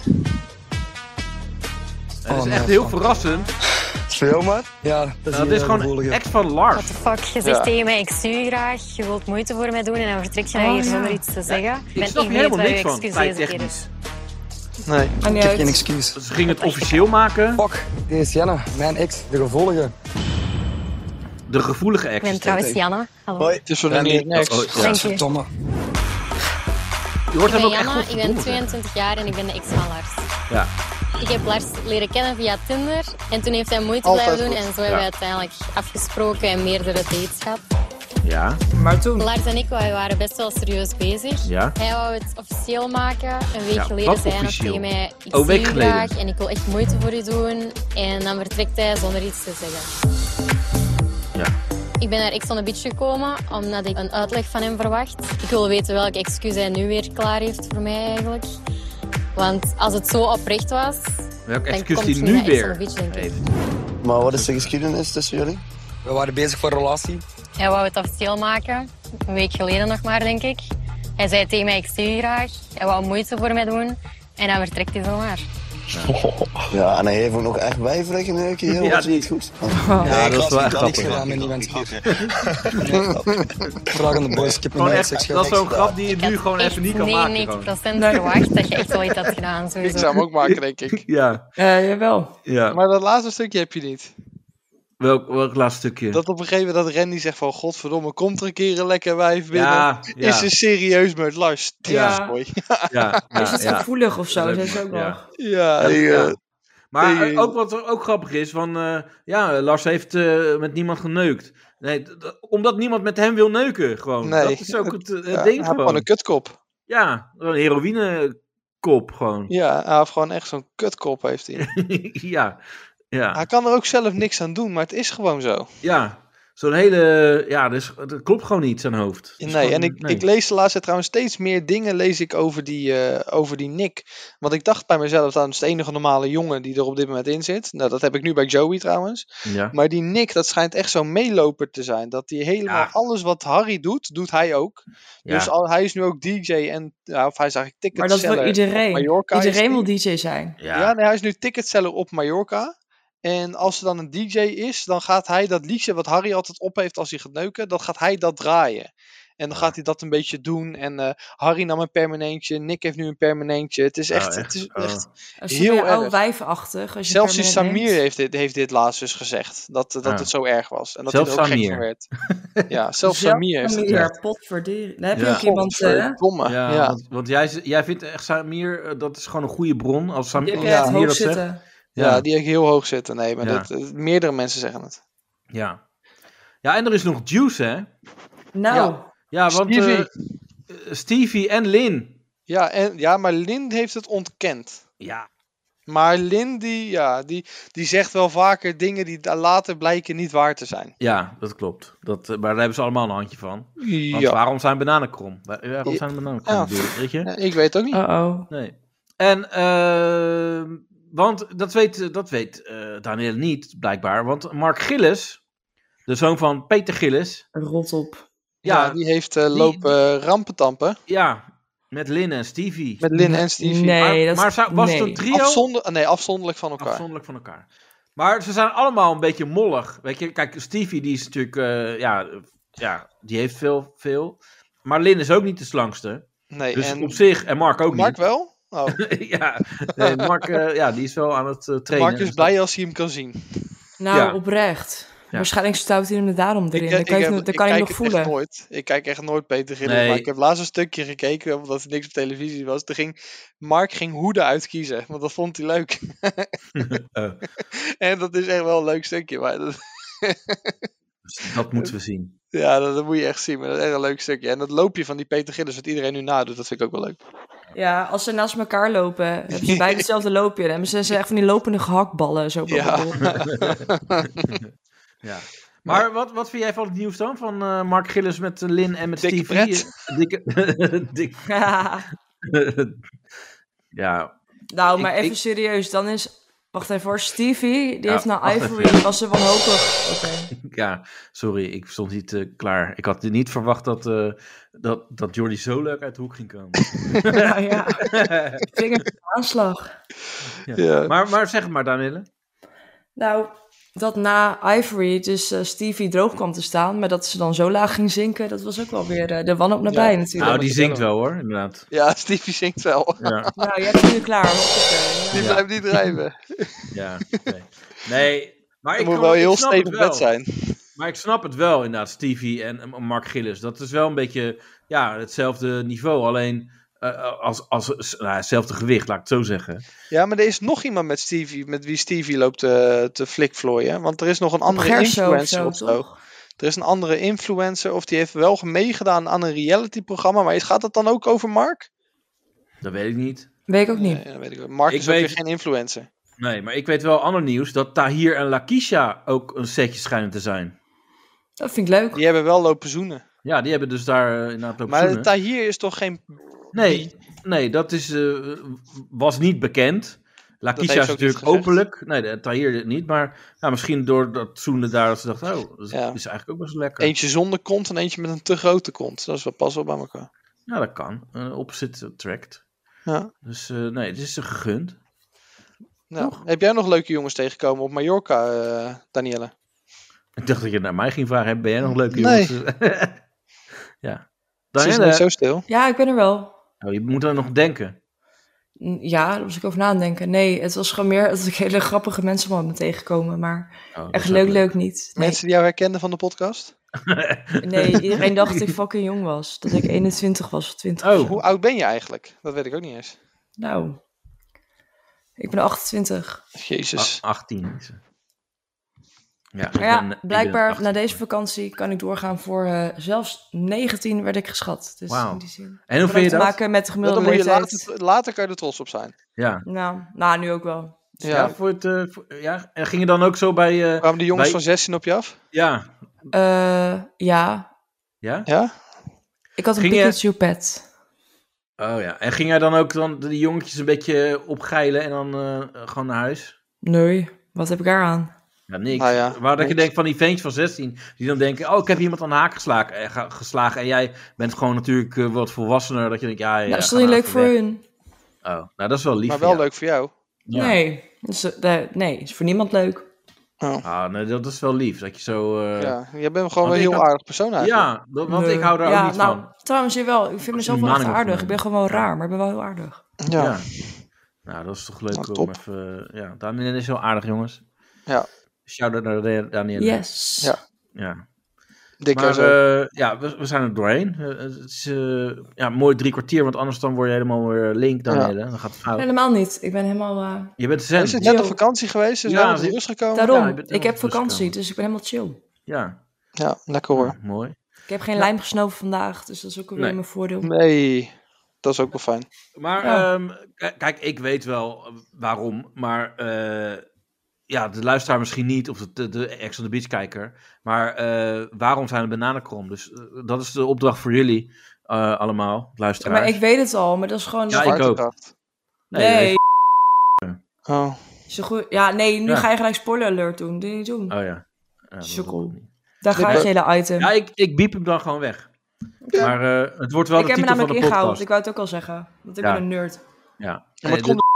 Het oh, is echt heel verrassend. Veel, man? Ja, dat is, nou, is gewoon een ex van Lars. What the fuck, je zegt ja. tegen mij, ik zie je graag, je wilt moeite voor mij doen en dan vertrek je naar oh, hier ja. zonder iets te zeggen. Ja, ik snap helemaal niks van, tijdtechnisch. Nee, ik heb geen excuus. Ze gingen het officieel maken. Fuck, dit is Janne, mijn ex, de gevoelige. De gevoelige ex. Ik ben trouwens Janne. Hallo. Hoi, het is voor een ex. Oh, oh, ja. Dank je. Domme. Je hoort ik hem ook ben Janne, echt goed ik ben tweeëntwintig jaar en ik ben de ex van Lars. Ja. Ik heb Lars leren kennen via Tinder en toen heeft hij moeite Altijd blijven doen goed. En zo hebben ja. we uiteindelijk afgesproken en meerdere dates gehad. Ja. Maar toen? Lars en ik wij waren best wel serieus bezig. Ja. Hij wou het officieel maken. Een week ja, geleden zei hij nog tegen mij, ik oh, zie je geleden. graag en ik wil echt moeite voor je doen. En dan vertrekt hij zonder iets te zeggen. Ja. Ik ben naar Ex on the Beach gekomen omdat ik een uitleg van hem verwacht. Ik wil weten welke excuus hij nu weer klaar heeft voor mij eigenlijk. Want als het zo oprecht was, welke dan excuus komt hij hij nu naar weer Ex on the Beach, denk ik. Maar wat is de geschiedenis tussen jullie? We waren bezig voor een relatie. Hij wou het officieel maken, een week geleden nog maar, denk ik. Hij zei tegen mij, ik zie je graag. Hij wou moeite voor mij doen en dan vertrekt hij zomaar. Ja, ja en hij heeft ook nog echt bijvragen neuken, heel ja, die... niet goed. Ja, ja dat is wel echt grappig. Niks gedaan met die mensen. Vragende boys, ik heb gewoon echt, dat is zo'n grap die je nu ik gewoon even niet kan maken. Ik had negenennegentig procent verwacht dat je echt wel iets had gedaan. Sowieso. Ik zou hem ook maken, denk ik. Ja. Uh, jawel. Ja. Maar dat laatste stukje heb je niet. Welk, welk laatste stukje? Dat op een gegeven moment dat Randy zegt van... Godverdomme, komt er een keer een lekker wijf binnen. Ja, ja. Is ze serieus met Lars? Ja. Mooi. Ja, ja, is het ja. gevoelig of zo? Dat is is ook wel. Ja, ja, ja, ja. ja. Maar nee, uh, ook wat ook grappig is, van... Uh, ja, Lars heeft uh, met niemand geneukt. Nee, d- d- omdat niemand met hem wil neuken, gewoon. Nee. Dat is ook het, het ja, ding hij gewoon. Hij een kutkop. Ja, een heroïnekop gewoon. Ja, hij heeft gewoon echt zo'n kutkop, heeft hij. ja, ja. Hij kan er ook zelf niks aan doen, maar het is gewoon zo. Ja, zo'n hele... Ja, dus, dat klopt gewoon niet, zijn hoofd. Nee, gewoon, en ik, nee. ik lees de laatste tijd trouwens steeds meer dingen lees ik over die, uh, over die Nick. Want ik dacht bij mezelf, dat is de enige normale jongen die er op dit moment in zit. Nou, dat heb ik nu bij Joey trouwens. Ja. Maar die Nick, dat schijnt echt zo'n meeloper te zijn. Dat hij helemaal Ja. alles wat Harry doet, doet hij ook. Ja. Dus al, hij is nu ook D J en, ja, of hij is eigenlijk ticketseller Maar dat wil iedereen. op Mallorca. Iedereen wil D J zijn. Ja, Ja, nee, hij is nu ticketseller op Mallorca. En als er dan een D J is, dan gaat hij dat liedje wat Harry altijd op heeft als hij gaat neuken, dan gaat hij dat draaien. En dan gaat hij dat een beetje doen. En uh, Harry nam een permanentje, Nick heeft nu een permanentje. Het is echt, Oh, echt? het is Oh. echt Dat is heel heel erg. oud wijfachtig. Als je Zelfs die permanent Samir neemt. heeft dit, heeft dit laatst dus gezegd. Dat, dat Ja. het zo erg was. En dat Zelfs hij er ook gek Samir. van werd. Ja, zelfs Zelf Samir heeft het Samir, gezegd. potverdering. Dan heb je Ja. ook iemand... eh, Godverdomme. Ja, Ja. want, want jij, jij vindt echt Samir, uh, dat is gewoon een goede bron. Als Sam, die heb als je echt Samir hoog dat zegt. zitten. Ja. Ja, ja, die heb ik heel hoog zitten. Nee, maar Ja. dit, uh, meerdere mensen zeggen het. ja. Ja, en er is nog Juice, hè? Nou, Ja. Ja, want Stevie. uh, Stevie en Lin. Ja, en, ja, maar Lin heeft het ontkend. Ja. Maar Lin, die, ja, die, die zegt wel vaker dingen die da- later blijken niet waar te zijn. Ja, dat klopt. Dat, uh, maar daar hebben ze allemaal een handje van. Want Ja. waarom zijn bananen krom? Wa- Waarom zijn bananen krom? Ja. bedoel je, Weet je? Ja, ik weet het ook niet. uh-oh. Nee. En, uh, want dat weet, dat weet uh, Daniel niet, blijkbaar. Want Mark Gillis, de zoon van Peter Gillis. Rot op. Ja, Ja, die heeft uh, die- lopen uh, rampentampen. ja, met Lin en Stevie. Met Lin en Stevie. Nee, maar dat is... maar zou- was het nee. een trio? Afzonder, nee, afzonderlijk van elkaar. Afzonderlijk van elkaar. Maar ze zijn allemaal een beetje mollig. Weet je, kijk, Stevie die is natuurlijk, uh, ja, ja, die heeft veel, veel. Maar Lin is ook niet de slangste. Nee, Dus en op zich, en Mark ook Mark niet. wel? Oh. ja, nee, Mark, uh, ja, die is wel aan het uh, trainen. Mark is Dus blij als hij hem kan zien. Nou, Ja. oprecht. Ja. Waarschijnlijk stout hij hem er daarom erin. Ik, Dan ik, kan, je, heb- het- dan ik kan je hem kijk nog het echt voelen. nooit. Ik kijk echt nooit Peter Gillis. Nee. Maar ik heb laatst een stukje gekeken, omdat er niks op televisie was. Toen ging Mark ging hoeden uitkiezen, want dat vond hij leuk. Oh. En dat is echt wel een leuk stukje. Maar dat- Dus dat moeten we zien. Ja, dat, dat moet je echt zien. Maar dat is echt een leuk stukje. En dat loopje van die Peter Gillis, wat iedereen nu nadoet, dat vind ik ook wel leuk. Ja, als ze naast elkaar lopen, hebben ze beide hetzelfde loopje. Dan hebben ze echt van die lopende gehaktballen. Zo Ja. Ja. Maar wat, wat vind jij van het nieuws dan? Van uh, Mark Gillis met uh, Lin en met Dikke Stevie? pret. Dikke... Dik... ja. Nou, maar Ik- even ik- serieus. Dan is... Wacht even hoor. Stevie, die Ja, heeft nou wacht Ivory. even. Was ze wanhopig. Oké. Ja, sorry, ik stond niet uh, klaar. Ik had niet verwacht dat, uh, dat, dat Jordi zo leuk uit de hoek ging komen. Nou ja. Vinger aanslag. Ja. Ja. Maar, maar zeg het maar, Danielle. Nou, dat na Ivory dus uh, Stevie droog kwam te staan, maar dat ze dan zo laag ging zinken, dat was ook wel weer uh, de wanhoop nabij Ja. natuurlijk. Nou, die zingt wel hoor, inderdaad. Ja, Stevie zingt wel. Ja, Nou, jij bent nu klaar. Hoppakee. Die Ja. blijft niet drijven. ja. Nee, nee maar Het ik moet kan- wel ik heel snap het stevig wel. bed zijn. Maar ik snap het wel, inderdaad, Stevie en en Mark Gillis. Dat is wel een beetje ja, hetzelfde niveau. Alleen uh, als, als nou, hetzelfde gewicht, laat ik het zo zeggen. Ja, maar er is nog iemand met Stevie, met wie Stevie loopt te, te flikvlooien. Want er is nog een andere Gerso of influencer zo, of zo. toch? Er is een andere influencer, of die heeft wel meegedaan aan een reality-programma. Maar gaat het dan ook over Mark? Dat weet ik niet. Weet ik ook niet. Nee, dat weet ik ook. Mark Ik is weet- ook weer geen influencer. Nee, maar ik weet wel ander nieuws. Dat Tahir en Lakisha ook een setje schijnen te zijn. Dat vind ik leuk. Die hebben wel lopen zoenen. Ja, die hebben dus daar uh, inderdaad lopen Maar zoenen. Tahir is toch geen... Nee, nee, dat is, uh, was niet bekend. Lakisha heeft is ze ook natuurlijk niet gezegd. openlijk. Nee, de, Tahir niet. Maar ja, misschien door dat zoenen daar dat ze dachten, oh, dat Ja. is eigenlijk ook best lekker. Eentje zonder kont en eentje met een te grote kont. Dat is wel pas wel bij elkaar. Ja, dat kan. Uh, opposite attract. Ja. Dus uh, nee, het is ze gegund. Nou, heb jij nog leuke jongens tegengekomen op Mallorca, uh, Danielle? Ik dacht dat je naar mij ging vragen, ben jij nog leuke Nee. jongens? Ja. Ze is Danielle, niet zo stil. Ja, ik ben er wel. oh, je moet er nog denken. Ja, daar was ik over na aan denken. Nee, het was gewoon meer dat ik hele grappige mensen wel me tegenkomen. Maar Oh, dat echt is ook leuk, leuk niet. Nee. Mensen die jou herkenden van de podcast? Nee, iedereen dacht dat ik fucking jong was. Dat ik eenentwintig was of twintig. Oh. of zo. Hoe oud ben je eigenlijk? Dat weet ik ook niet eens. Nou, ik ben achtentwintig. Jezus. A- achttien is ze. Ja, ik Maar ja, ben- ik ben blijkbaar achttien. na deze vakantie kan ik doorgaan voor uh, zelfs negentien werd ik geschat. Dus Wauw. in die zin. En hoe Dat vind je te dat? maken met de Dan gemiddelde moet je leeftijd. later, later kan je er trots op zijn. Ja. Nou, nou, nu ook wel. Ja, Ja. voor het, uh, voor, ja. En ging je dan ook zo bij... Uh, Kwamen die jongens bij... van zestien op je af? Ja. Uh, ja, Ja? Ja? ik had een Ging je- Pikachu pet. Oh ja. En ging jij dan ook dan die jongetjes een beetje opgeilen en dan uh, gewoon naar huis? Nee, wat heb ik daar aan? Ja, niks. Nou ja, Waar dat je niks. denkt van die ventjes van zestien, die dan denken, oh, ik heb iemand aan de haak geslagen, eh, ga- geslagen. En jij bent gewoon natuurlijk uh, wat volwassener, dat je denkt, ja, ja. Nou, is ga toch niet nou leuk even voor weg. hun? Oh, nou dat is wel lief. Maar van wel jou. leuk voor jou. Ja. Nee, dus, uh, nee, is voor niemand leuk. Oh. Ah, nee, dat is wel lief, dat je zo... Uh... Ja, jij bent gewoon Want wel een ik heel had- aardig persoon eigenlijk. Ja, dat- want Nee. ik hou daar ja, ook niet nou, van. Trouwens, jawel, ik vind je mezelf een wel echt maning aardig. moet Ik ben gewoon wel raar, maar ik ben wel heel aardig. Ja. Ja. Nou, dat is toch leuk Nou, om top. even... Ja, Daniel is heel aardig, jongens. Ja. Shout-out naar Da- Danielle. Yes. Ja. Ja. Dikke Maar zo. uh, ja, we, we zijn er doorheen. Uh, het is uh, ja, mooi drie kwartier, want anders dan word je helemaal weer link, Danielle. Dan gaat het fout. Helemaal niet. Ik ben helemaal... Uh, Je bent zen. Is het net op vakantie geweest? Is Ja, helemaal tot zie- rust gekomen? daarom, Ja, je bent ik heb helemaal vakantie, teruggekomen. dus ik ben helemaal chill. Ja, Ja, lekker hoor. mooi. Ik heb geen lijm gesnoven vandaag, dus dat is ook weer Nee. mijn voordeel. Nee, dat is ook wel fijn. Maar Ja. um, k- kijk, ik weet wel uh, waarom, maar uh, ja, de luisteraar misschien niet, of de, de, de Ex on the Beach kijker, maar uh, waarom zijn er bananenkrom? Dus uh, dat is de opdracht voor jullie uh, allemaal, Ja, luisteraars. maar ik weet het al, maar dat is gewoon... Ja, ik ook. Zwaartekracht. Nee, Nee. dat Oh. Zo goed. Ja, nee, nu Ja. ga je gelijk spoiler alert doen. Doe je niet doen. weet- Oh ja. ja dat Sukkel. wil ik niet. Daar ga je hele item. Ja, ik, ik biep hem dan gewoon weg. Maar uh, het wordt wel ik de heb me titel van namelijk de ingehouden, podcast. ik wou het ook al zeggen. Want ik Ja. ben een nerd. Ja. Ja, maar Nee, het komt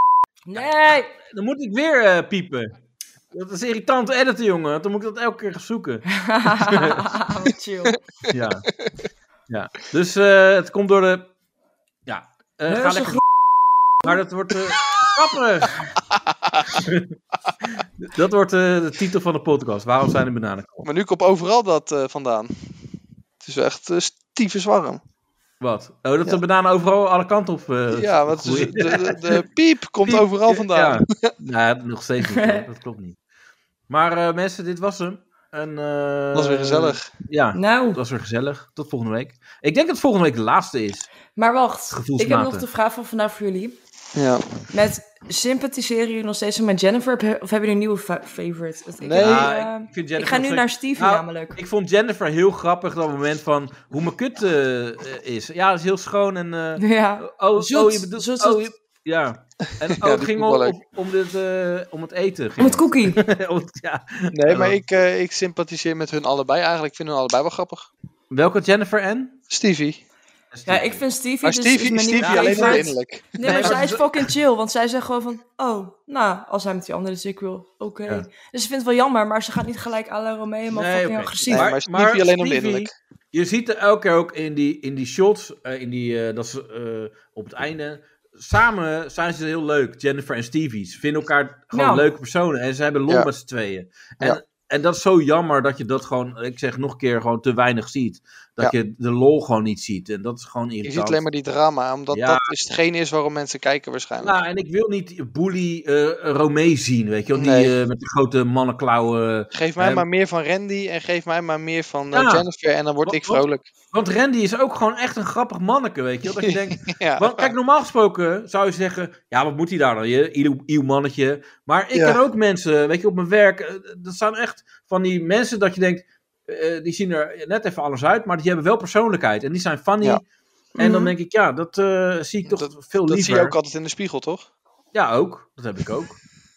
Nee! Dan moet ik weer uh, piepen. Dat is irritant te editen, jongen. Dan moet ik dat elke keer gaan zoeken. Wat chill. Ja. Ja. Dus uh, het komt door de... Ja. Uh, ga Heuse lekker... Maar dat wordt... Uh, grappig! Dat wordt uh, de titel van de podcast. Waarom zijn er bananenkrom? Maar nu komt overal dat uh, vandaan. Het is echt uh, stiefes warm. Wat? Oh, dat Ja. de bananen overal alle kanten op uh, Ja, want de, groeien. de, de, de piep komt overal vandaan. Ja. Nou, nog steeds niet. Hoor. Dat klopt niet. Maar uh, mensen, dit was hem. En, uh, was weer gezellig. Ja, nou. dat was weer gezellig. Tot volgende week. Ik denk dat het volgende week de laatste is. Maar wacht, ik heb nog de vraag van vandaag voor jullie. Ja. Met sympathiseren jullie nog steeds met Jennifer of hebben jullie een nieuwe fa- favorite? Ik, nee, uh, ik, vind Jennifer ik ga nu steeds... naar Stevie nou, namelijk. Ik vond Jennifer heel grappig dat moment van hoe mijn kut uh, is. Ja, dat is heel schoon en... Uh, ja, oh, zoet, oh, je bedoelt... zoet, oh, zoet. je, ja, en oh, ja, het ging om, om, om, dit, uh, om het eten. Ging om het cookie. om het, ja. Nee, maar ik, uh, ik sympathiseer met hun allebei eigenlijk. Ik vind hun allebei wel grappig. Welke Jennifer en? Stevie. Ja, ik vind Stevie, maar dus Stevie, is Stevie alleen maar innerlijk. Nee, maar nee, zij is fucking chill, want zij zegt gewoon van, oh, nou, als hij met die andere is, ik wil, oké. Okay. Ja. Dus ik vind het wel jammer, maar ze gaat niet gelijk à la Romeo, helemaal nee, fucking okay. agressief. Nee, maar Stevie maar alleen Stevie, om innerlijk. Je ziet er elke keer ook in die, in die shots, uh, in die, uh, dat ze uh, op het einde, samen zijn ze heel leuk, Jennifer en Stevie. Ze vinden elkaar gewoon ja. leuke personen en ze hebben lol ja. met z'n tweeën. En, ja. en dat is zo jammer dat je dat gewoon, ik zeg nog een keer, gewoon te weinig ziet. Dat ja. je de lol gewoon niet ziet. En dat is gewoon irritant. Je ziet alleen maar die drama. Omdat ja. dat is hetgeen is waarom mensen kijken waarschijnlijk. Nou, en ik wil niet bully uh, Romee zien. Weet je wel? Die nee. uh, met de grote mannenklauwen. Geef mij uh, maar meer van Randy. En geef mij maar meer van uh, ja. Jennifer. En dan word want, ik vrolijk. Want, want Randy is ook gewoon echt een grappig manneke. Weet je wel? Dat je denkt. ja. want, kijk, normaal gesproken zou je zeggen. Ja, wat moet hij daar dan? Je ieuw, ieuw mannetje. Maar ik ja. ken ook mensen. Weet je, op mijn werk. Uh, dat zijn echt van die mensen dat je denkt. Uh, die zien er net even anders uit, maar die hebben wel persoonlijkheid. En die zijn funny. Ja. En mm-hmm. dan denk ik, ja, dat uh, zie ik toch dat, veel liever. Dat zie je ook altijd in de spiegel, toch? Ja, ook. Dat heb ik ook.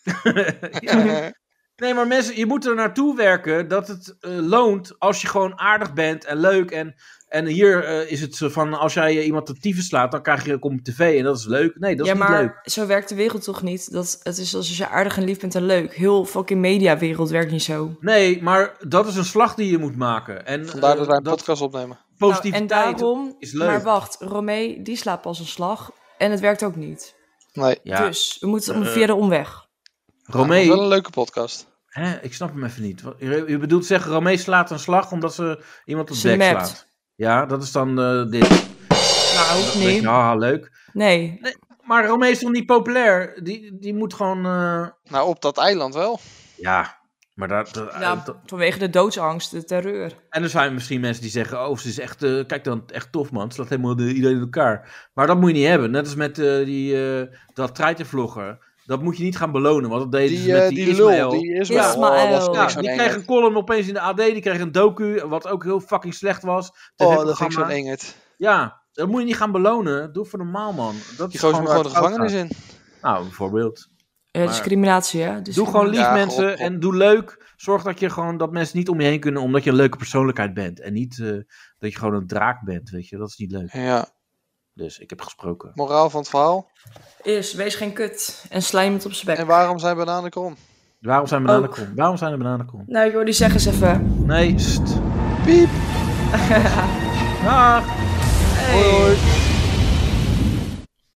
ja. Nee, maar mensen, je moet er naartoe werken dat het uh, loont als je gewoon aardig bent en leuk. En, en hier uh, is het van, als jij iemand de tyfus slaat, dan krijg je op tv en dat is leuk. Nee, dat is ja, niet maar leuk. Zo werkt de wereld toch niet? Dat, het is als je aardig en lief bent en leuk. Heel fucking mediawereld werkt niet zo. Nee, maar dat is een slag die je moet maken. En, Vandaar uh, dat wij een dat podcast opnemen. Positiviteit nou, en daarom, is leuk. Maar wacht, Romee, die slaat pas een slag. En het werkt ook niet. Nee. Ja. Dus we moeten uh, via de omweg. Romee... Ja, dat is wel een leuke podcast. Hè, ik snap hem even niet. Je, je bedoelt zeggen, Romee slaat een slag omdat ze iemand op de bek slaat. Ja, dat is dan uh, dit. Nou, nee. Je, haha, leuk. Nee. nee. Maar Romee is toch niet populair? Die, die moet gewoon... Uh... Nou, op dat eiland wel. Ja, maar dat... dat ja, dat... vanwege de doodsangst, de terreur. En er zijn misschien mensen die zeggen, oh, ze is echt... Uh, kijk dan, echt tof, man. Ze slaat helemaal de, iedereen in elkaar. Maar dat moet je niet hebben. Net als met uh, die, uh, dat treitervlogger. Dat moet je niet gaan belonen, want dat deed die, ze met die, die Ismaël. Lul, die Ismaël. Ismaël. Oh, ja, die kreeg een column opeens in de A D, die kreeg een docu, wat ook heel fucking slecht was. Oh, dat vind ik zo'n engert. Ja, dat moet je niet gaan belonen. Doe voor normaal, man. Dat die gozer moet gewoon de gevangenis in. Nou, bijvoorbeeld. Ja, discriminatie, hè? Discriminatie. Doe gewoon lief ja, mensen op, op. en doe leuk. Zorg dat je gewoon dat mensen niet om je heen kunnen, omdat je een leuke persoonlijkheid bent. En niet uh, dat je gewoon een draak bent, weet je. Dat is niet leuk. Ja. Dus ik heb gesproken. Moraal van het verhaal? Is, wees geen kut en slijm het op z'n bek. En waarom zijn bananen krom? Waarom zijn bananen krom? Waarom zijn de bananen krom? Nou, ik wil die zeggen eens even. Nee, st. Piep. Dag. Hey. Hoi, hoi.